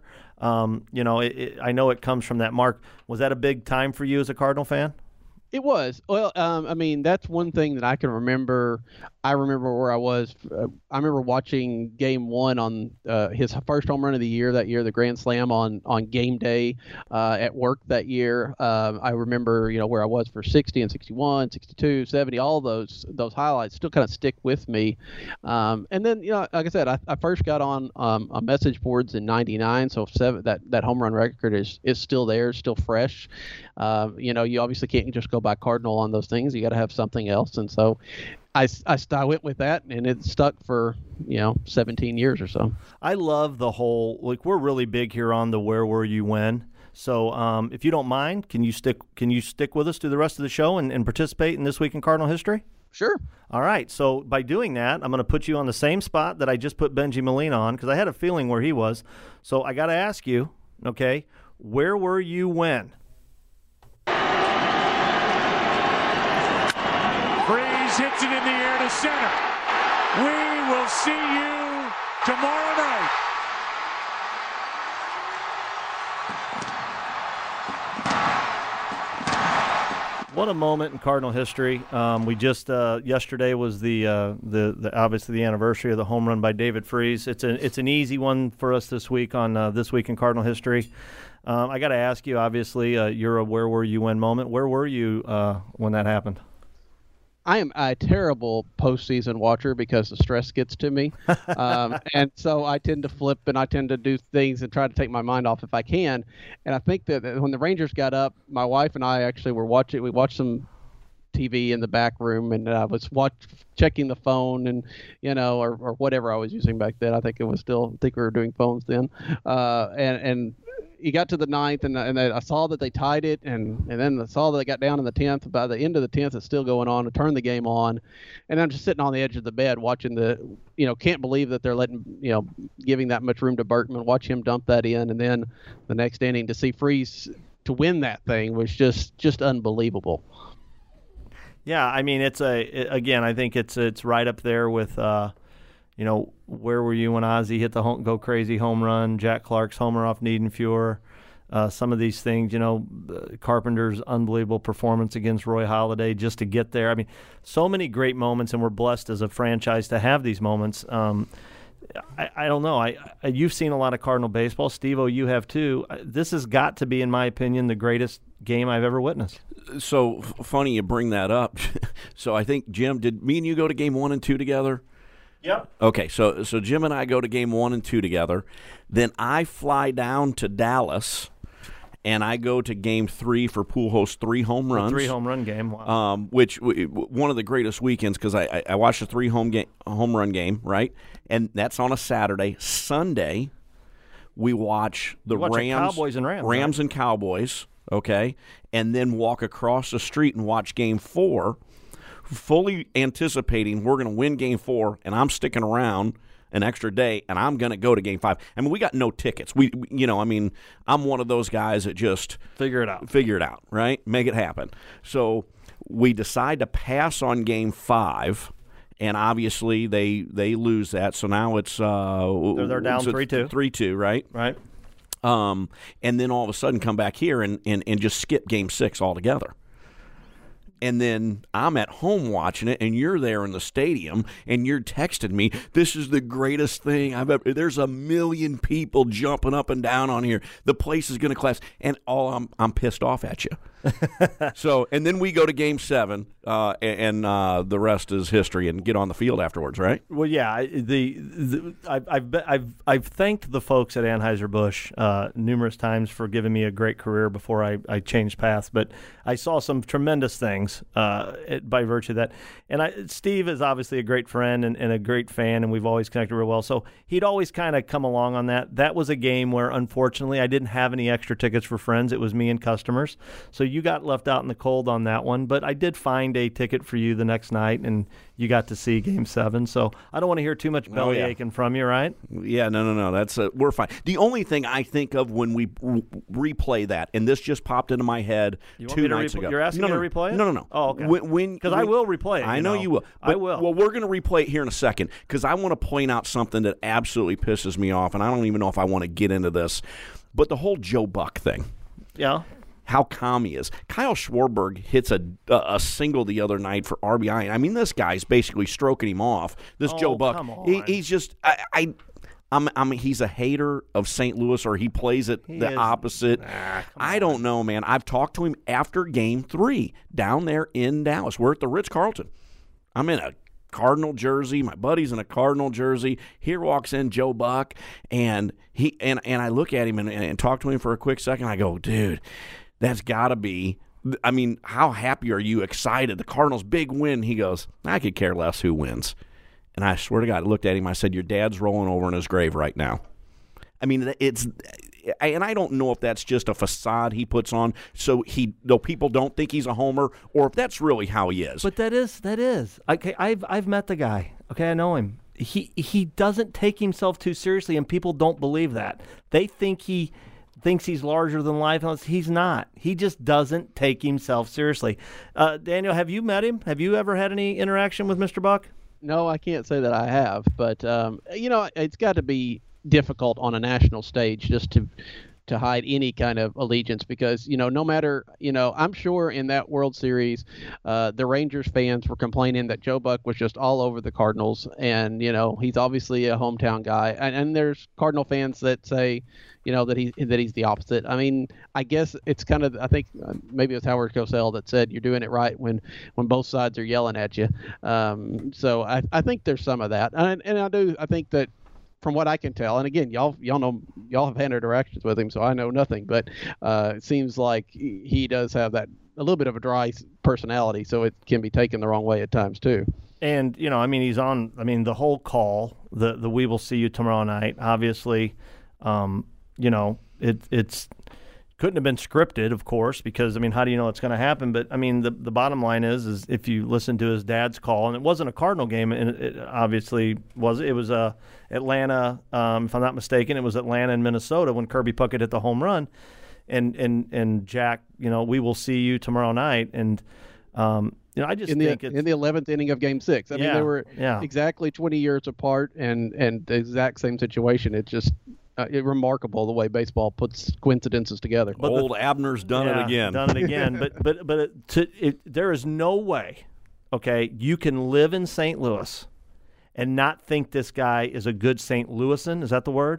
I know it comes from that mark. Was that a big time for you as a Cardinal fan? It was. Well, I mean, that's one thing that I can remember. I remember where I was. I remember watching Game 1 on his first home run of the year that year, the Grand Slam on game day at work that year. I remember, where I was for 60 and 61, 62, 70, all those highlights still kind of stick with me. And then, like I said, I first got on message boards in '99, so that home run record is still there, still fresh. You obviously can't just go go by Cardinal on those things. You got to have something else. And so I went with that, and it stuck for 17 years or so. I love the whole, we're really big here on the where were you when. So if you don't mind, can you stick with us through the rest of the show and participate in This Week in Cardinal History? Sure. All right. So by doing that, I'm going to put you on the same spot that I just put Benji Molina on, because I had a feeling where he was. So I got to ask you, okay, where were you when? Freese hits it in the air to center. We will see you tomorrow night. What a moment in Cardinal history. We just yesterday was the obviously the anniversary of the home run by David Freese. It's an easy one for us this week on This Week in Cardinal History. I got to ask you, obviously, you're a where were you when moment. Where were you when that happened? I am a terrible postseason watcher because the stress gets to me. And so I tend to flip and I tend to do things and try to take my mind off if I can. And I think that when the Rangers got up, my wife and I actually were watching. We watched some TV in the back room, and I was checking the phone and, or whatever I was using back then. I think we were doing phones then. And you got to the ninth, and I saw that they tied it, and then I saw that they got down in the 10th. By the end of the 10th, it's still going on to turn the game on, and I'm just sitting on the edge of the bed watching can't believe that they're giving that much room to Berkman, watch him dump that in, and then the next inning to see Freese to win that thing was just unbelievable. Yeah, I mean, I think it's right up there with where were you when Ozzie hit the go crazy home run, Jack Clark's homer off Niedenfuhr, some of these things, Carpenter's unbelievable performance against Roy Halladay just to get there. I mean, so many great moments, and we're blessed as a franchise to have these moments. I don't know. You've seen a lot of Cardinal baseball. Steve-O, you have too. This has got to be, in my opinion, the greatest game I've ever witnessed. So funny you bring that up. So I think, Jim, did me and you go to game 1 and 2 together? Yep. Okay, so Jim and I go to game 1 and 2 together. Then I fly down to Dallas, and I go to game 3 for Pujols' 3 home runs. 3 home run game. Wow. Which one of the greatest weekends, because I watched a 3 home run game, right? And that's on a Saturday. Sunday, we watch the Cowboys and Rams. Rams right? and Cowboys, okay? And then walk across the street and watch game 4. Fully anticipating we're going to win game 4, and I'm sticking around an extra day, and I'm going to go to game 5. I mean, we got no tickets. I'm one of those guys that just figure it out, right? Make it happen. So we decide to pass on game 5, and obviously they lose that. So now it's they're down 3-2. 3-2, right? Right. And then all of a sudden come back here and just skip game 6 altogether. And then I'm at home watching it, and you're there in the stadium, and you're texting me, this is the greatest thing I've ever – there's 1 million people jumping up and down on here. The place is going to collapse. And I'm pissed off at you. So, and then we go to game 7, and the rest is history, and get on the field afterwards, right? Well, yeah. I've thanked the folks at Anheuser-Busch numerous times for giving me a great career before I changed paths, but I saw some tremendous things by virtue of that. And Steve is obviously a great friend and a great fan, and we've always connected real well. So he'd always kind of come along on that. That was a game where, unfortunately, I didn't have any extra tickets for friends. It was me and customers. So you got left out in the cold on that one, but I did find a ticket for you the next night, and you got to see Game 7. So I don't want to hear too much belly aching from you, right? Yeah, no. That's we're fine. The only thing I think of when we replay that, and this just popped into my head 2 nights ago. You're asking me to replay it? No. Oh, okay. Because I will replay it. I know you will. I will. Well, we're going to replay it here in a second, because I want to point out something that absolutely pisses me off, and I don't even know if I want to get into this, but the whole Joe Buck thing. Yeah. How calm he is. Kyle Schwarber hits a single the other night for RBI. I mean, this guy's basically stroking him off. This Joe Buck. Come on. He's just he's a hater of St. Louis, or he plays it opposite. I don't know, man. I've talked to him after Game 3 down there in Dallas. We're at the Ritz-Carlton. I'm in a Cardinal jersey. My buddy's in a Cardinal jersey. Here walks in Joe Buck, and I look at him and talk to him for a quick second. I go, dude, that's got to be I mean, how happy are you, excited? The Cardinals' big win. He goes, I could care less who wins. And I swear to God, I looked at him. I said, your dad's rolling over in his grave right now. I mean, and I don't know if that's just a facade he puts on so people don't think he's a homer, or if that's really how he is. But that is. Okay, I've met the guy. Okay, I know him. He doesn't take himself too seriously, and people don't believe that. They think he thinks he's larger than life. He's not. He just doesn't take himself seriously. Daniel, have you met him? Have you ever had any interaction with Mr. Buck? No, I can't say that I have, but it's got to be difficult on a national stage just to hide any kind of allegiance, because no matter, I'm sure in that World Series the Rangers fans were complaining that Joe Buck was just all over the Cardinals, and he's obviously a hometown guy, and there's Cardinal fans that say that he's the opposite. I mean, I guess it's kind of, I think maybe it was Howard Cosell that said you're doing it right when both sides are yelling at you. So I think there's some of that, and I think that from what I can tell, and again, y'all have had interactions with him, so I know nothing, but it seems like he does have that a little bit of a dry personality, so it can be taken the wrong way at times too. And he's on. I mean, the whole call, the "We will see you tomorrow night." Obviously, it's couldn't have been scripted, of course, because how do you know it's going to happen? But the bottom line is if you listen to his dad's call, and it wasn't a Cardinal game, and it obviously was. It was Atlanta, if I'm not mistaken. It was Atlanta and Minnesota when Kirby Puckett hit the home run, and Jack, we will see you tomorrow night, and I just think it's in the 11th inning of Game 6. I mean, they were exactly 20 years apart, and the exact same situation. It's just remarkable the way baseball puts coincidences together. But old Abner's done it again. But there is no way, okay, you can live in St. Louis and not think this guy is a good St. Louisan. Is that the word?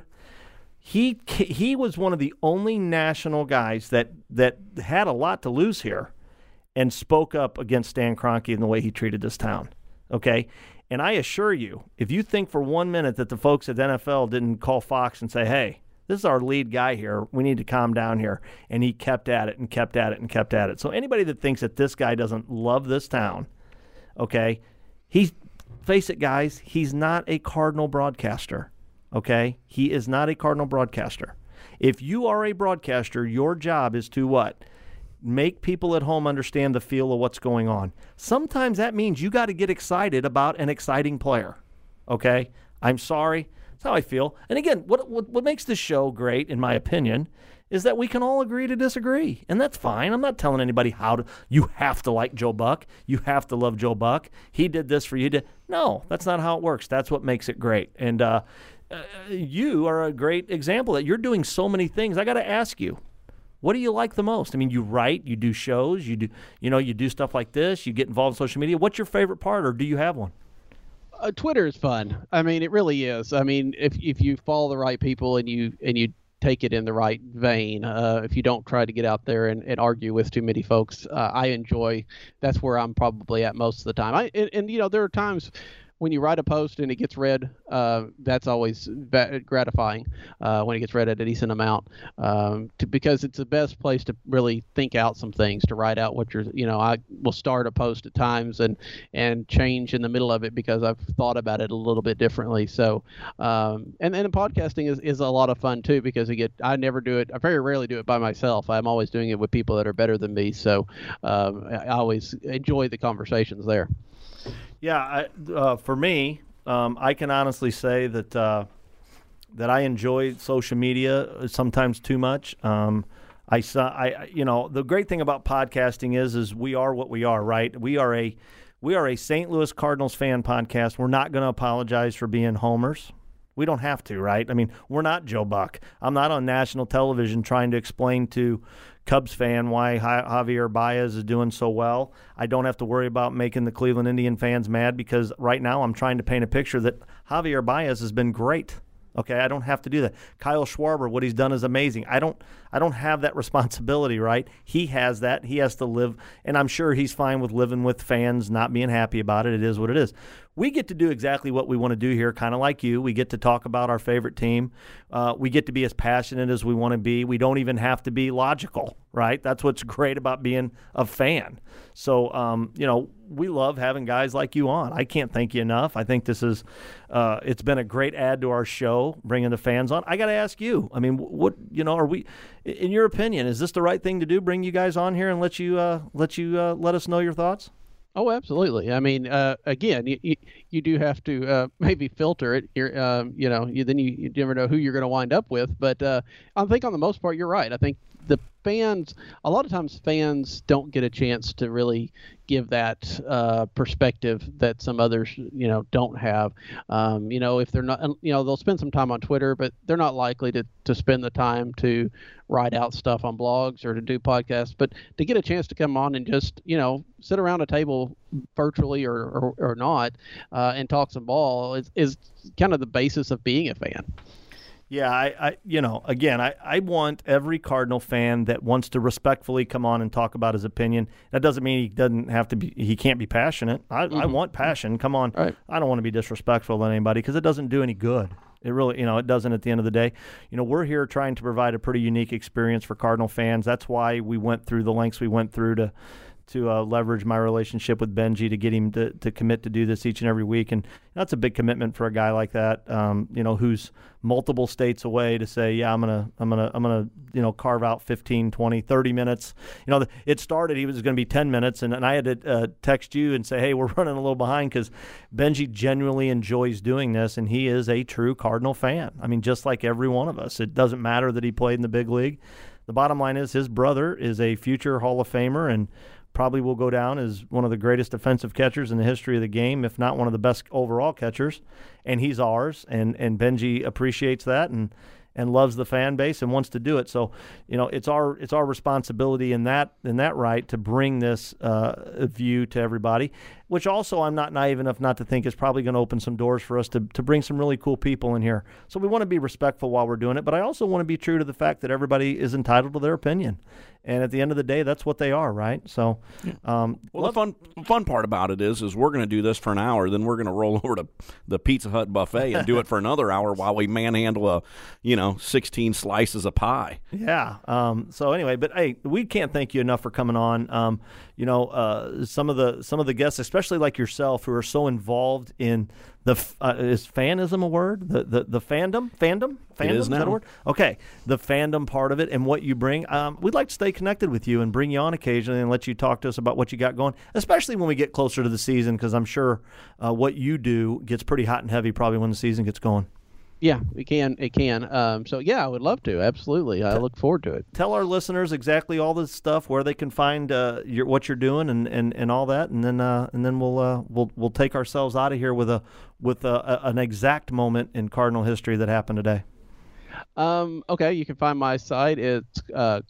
He was one of the only national guys that had a lot to lose here and spoke up against Stan Kroenke and the way he treated this town, okay? And I assure you, if you think for 1 minute that the folks at NFL didn't call Fox and say, hey, this is our lead guy here, we need to calm down here, and he kept at it and kept at it and kept at it. So anybody that thinks that this guy doesn't love this town, okay, face it, guys, he's not a Cardinal broadcaster, okay? He is not a Cardinal broadcaster. If you are a broadcaster, your job is to what? Make people at home understand the feel of what's going on. Sometimes that means you got to get excited about an exciting player. Okay? I'm sorry. That's how I feel. And again, what makes this show great, in my opinion, is that we can all agree to disagree. And that's fine. I'm not telling anybody you have to like Joe Buck. You have to love Joe Buck. He did this for you. No, that's not how it works. That's what makes it great. And you are a great example that you're doing so many things. I got to ask you, what do you like the most? I mean, you write, you do shows, you do stuff like this, you get involved in social media. What's your favorite part, or do you have one? Twitter is fun. I mean, it really is. I mean, if you follow the right people and you take it in the right vein, if you don't try to get out there and argue with too many folks, I enjoy. That's where I'm probably at most of the time. There are times when you write a post and it gets read, that's always gratifying when it gets read at a decent amount, because it's the best place to really think out some things, to write out what I will start a post at times and change in the middle of it because I've thought about it a little bit differently. So, and podcasting is a lot of fun too, because I never do it. I very rarely do it by myself. I'm always doing it with people that are better than me. So, I always enjoy the conversations there. Yeah, for me, I can honestly say that I enjoy social media sometimes too much. The great thing about podcasting is we are what we are, right? We are a St. Louis Cardinals fan podcast. We're not going to apologize for being homers. We don't have to, right? I mean, we're not Joe Buck. I'm not on national television trying to explain to Cubs fan why Javier Baez is doing so well. I don't have to worry about making the Cleveland Indian fans mad, because right now I'm trying to paint a picture that Javier Baez has been great. Okay, I don't have to do that. Kyle Schwarber, what he's done is amazing. I don't have that responsibility, right? He has that. He has to live, and I'm sure he's fine with living with fans not being happy about it. It is what it is. We get to do exactly what we want to do here, kind of like you. We get to talk about our favorite team. We get to be as passionate as we want to be. We don't even have to be logical, right? That's what's great about being a fan. So, we love having guys like you on. I can't thank you enough. I think this is it's been a great add to our show, bringing the fans on. I got to ask you, I mean, what, are we, in your opinion, is this the right thing to do, bring you guys on here and let us know your thoughts? Oh, absolutely. I mean, again, you do have to maybe filter it. You never know who you're going to wind up with. But I think on the most part, you're right. I think the fans, a lot of times fans don't get a chance to really give that perspective that some others, don't have. If they're not, they'll spend some time on Twitter, but they're not likely to spend the time to write out stuff on blogs or to do podcasts. But to get a chance to come on and just, sit around a table virtually or not and talk some ball is kind of the basis of being a fan. Yeah, I want every Cardinal fan that wants to respectfully come on and talk about his opinion. That doesn't mean he can't be passionate. I want passion. Come on. Right. I don't want to be disrespectful to anybody because it doesn't do any good. It really, it doesn't at the end of the day. We're here trying to provide a pretty unique experience for Cardinal fans. That's why we went through the lengths we went through to leverage my relationship with Benji to get him to commit to do this each and every week. And that's a big commitment for a guy like that, who's multiple states away, to say, yeah, I'm gonna carve out 15, 20, 30 minutes. It started, he was going to be 10 minutes, and I had to text you and say, hey, we're running a little behind, because Benji genuinely enjoys doing this, and he is a true Cardinal fan. I mean, just like every one of us. It doesn't matter that he played in the big league. The bottom line is his brother is a future Hall of Famer, and probably will go down as one of the greatest defensive catchers in the history of the game, if not one of the best overall catchers. And he's ours, and Benji appreciates that and loves the fan base and wants to do it. So, it's our responsibility in that right to bring this view to everybody, which also I'm not naive enough not to think is probably going to open some doors for us to bring some really cool people in here. So we want to be respectful while we're doing it, but I also want to be true to the fact that everybody is entitled to their opinion. And at the end of the day, that's what they are, right? So, the fun part about it is we're going to do this for an hour, then we're going to roll over to the Pizza Hut buffet and do it for another hour while we manhandle 16 slices of pie. Yeah. So anyway, but hey, we can't thank you enough for coming on. Some of the guests, especially like yourself, who are so involved in the is fanism a word? The fandom? It is now. Is that a word? Okay, the fandom part of it and what you bring. We'd like to stay connected with you and bring you on occasionally and let you talk to us about what you got going, especially when we get closer to the season, because I'm sure what you do gets pretty hot and heavy probably when the season gets going. Yeah, it can. So, yeah, I would love to. Absolutely. I look forward to it. Tell our listeners exactly all this stuff, where they can find what you're doing and all that, and then we'll take ourselves out of here with an exact moment in Cardinal history that happened today. Okay, you can find my site. It's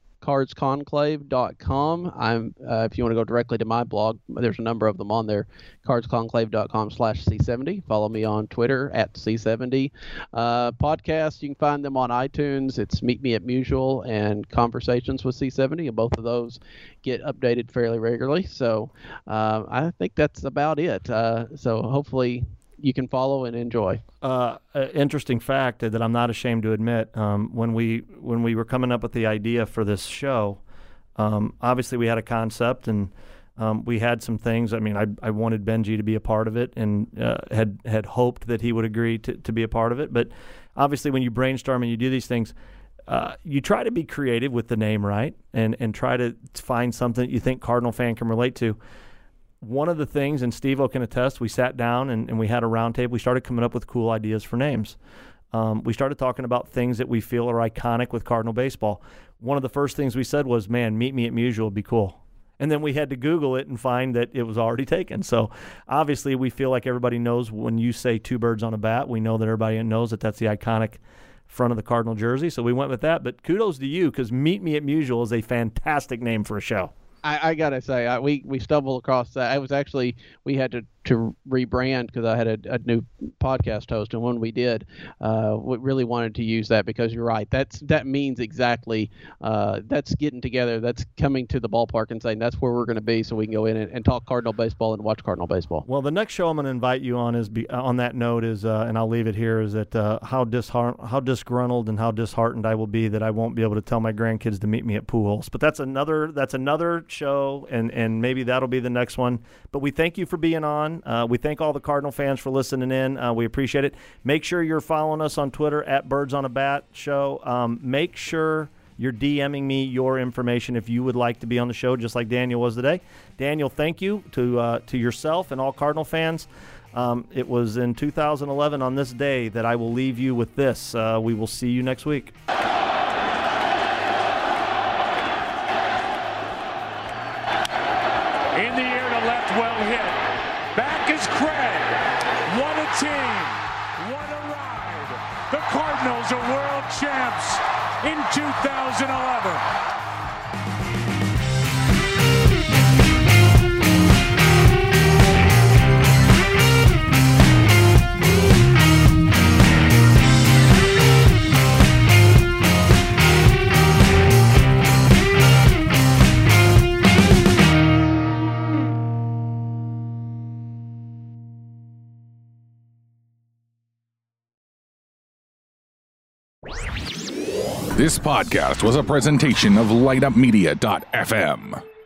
cardsconclave.com. If you want to go directly to my blog, there's a number of them on there. cardsconclave.com/C70. Follow me on Twitter @C70. Podcasts, you can find them on iTunes. It's Meet Me at Musial and Conversations with C70, and both of those get updated fairly regularly. So I think that's about it. So hopefully you can follow and enjoy. Interesting fact that I'm not ashamed to admit. When we were coming up with the idea for this show, obviously we had a concept and we had some things. I mean, I wanted Benji to be a part of it and had hoped that he would agree to be a part of it. But obviously, when you brainstorm and you do these things, you try to be creative with the name, right? And try to find something that you think Cardinal fan can relate to. One of the things, and Steve-O can attest, we sat down and we had a round table. We started coming up with cool ideas for names. We started talking about things that we feel are iconic with Cardinal baseball. One of the first things we said was, man, Meet Me at Musial would be cool. And then we had to Google it and find that it was already taken. So obviously we feel like everybody knows when you say Two Birds on a Bat, we know that everybody knows that that's the iconic front of the Cardinal jersey. So we went with that. But kudos to you, because Meet Me at Musial is a fantastic name for a show. I gotta say, we stumbled across that. I was actually, we had to to rebrand because I had a new podcast host, and when we did, we really wanted to use that because you're right. That means exactly that's getting together. That's coming to the ballpark and saying that's where we're going to be, so we can go in and talk Cardinal baseball and watch Cardinal baseball. Well, the next show I'm going to invite you on is on that note is, and I'll leave it here, is that how disgruntled and how disheartened I will be that I won't be able to tell my grandkids to meet me at Pujols. But that's another show, and maybe that'll be the next one. But we thank you for being on. We thank all the Cardinal fans for listening in. We appreciate it. Make sure you're following us on Twitter at Birds on a Bat Show. Make sure you're DMing me your information if you would like to be on the show, just like Daniel was today. Daniel, thank you to yourself and all Cardinal fans. It was in 2011 on this day that I will leave you with this. We will see you next week. In the air to left, well hit. Back is Craig. What a team. What a ride. The Cardinals are world champs in 2011. This podcast was a presentation of LightUpMedia.fm.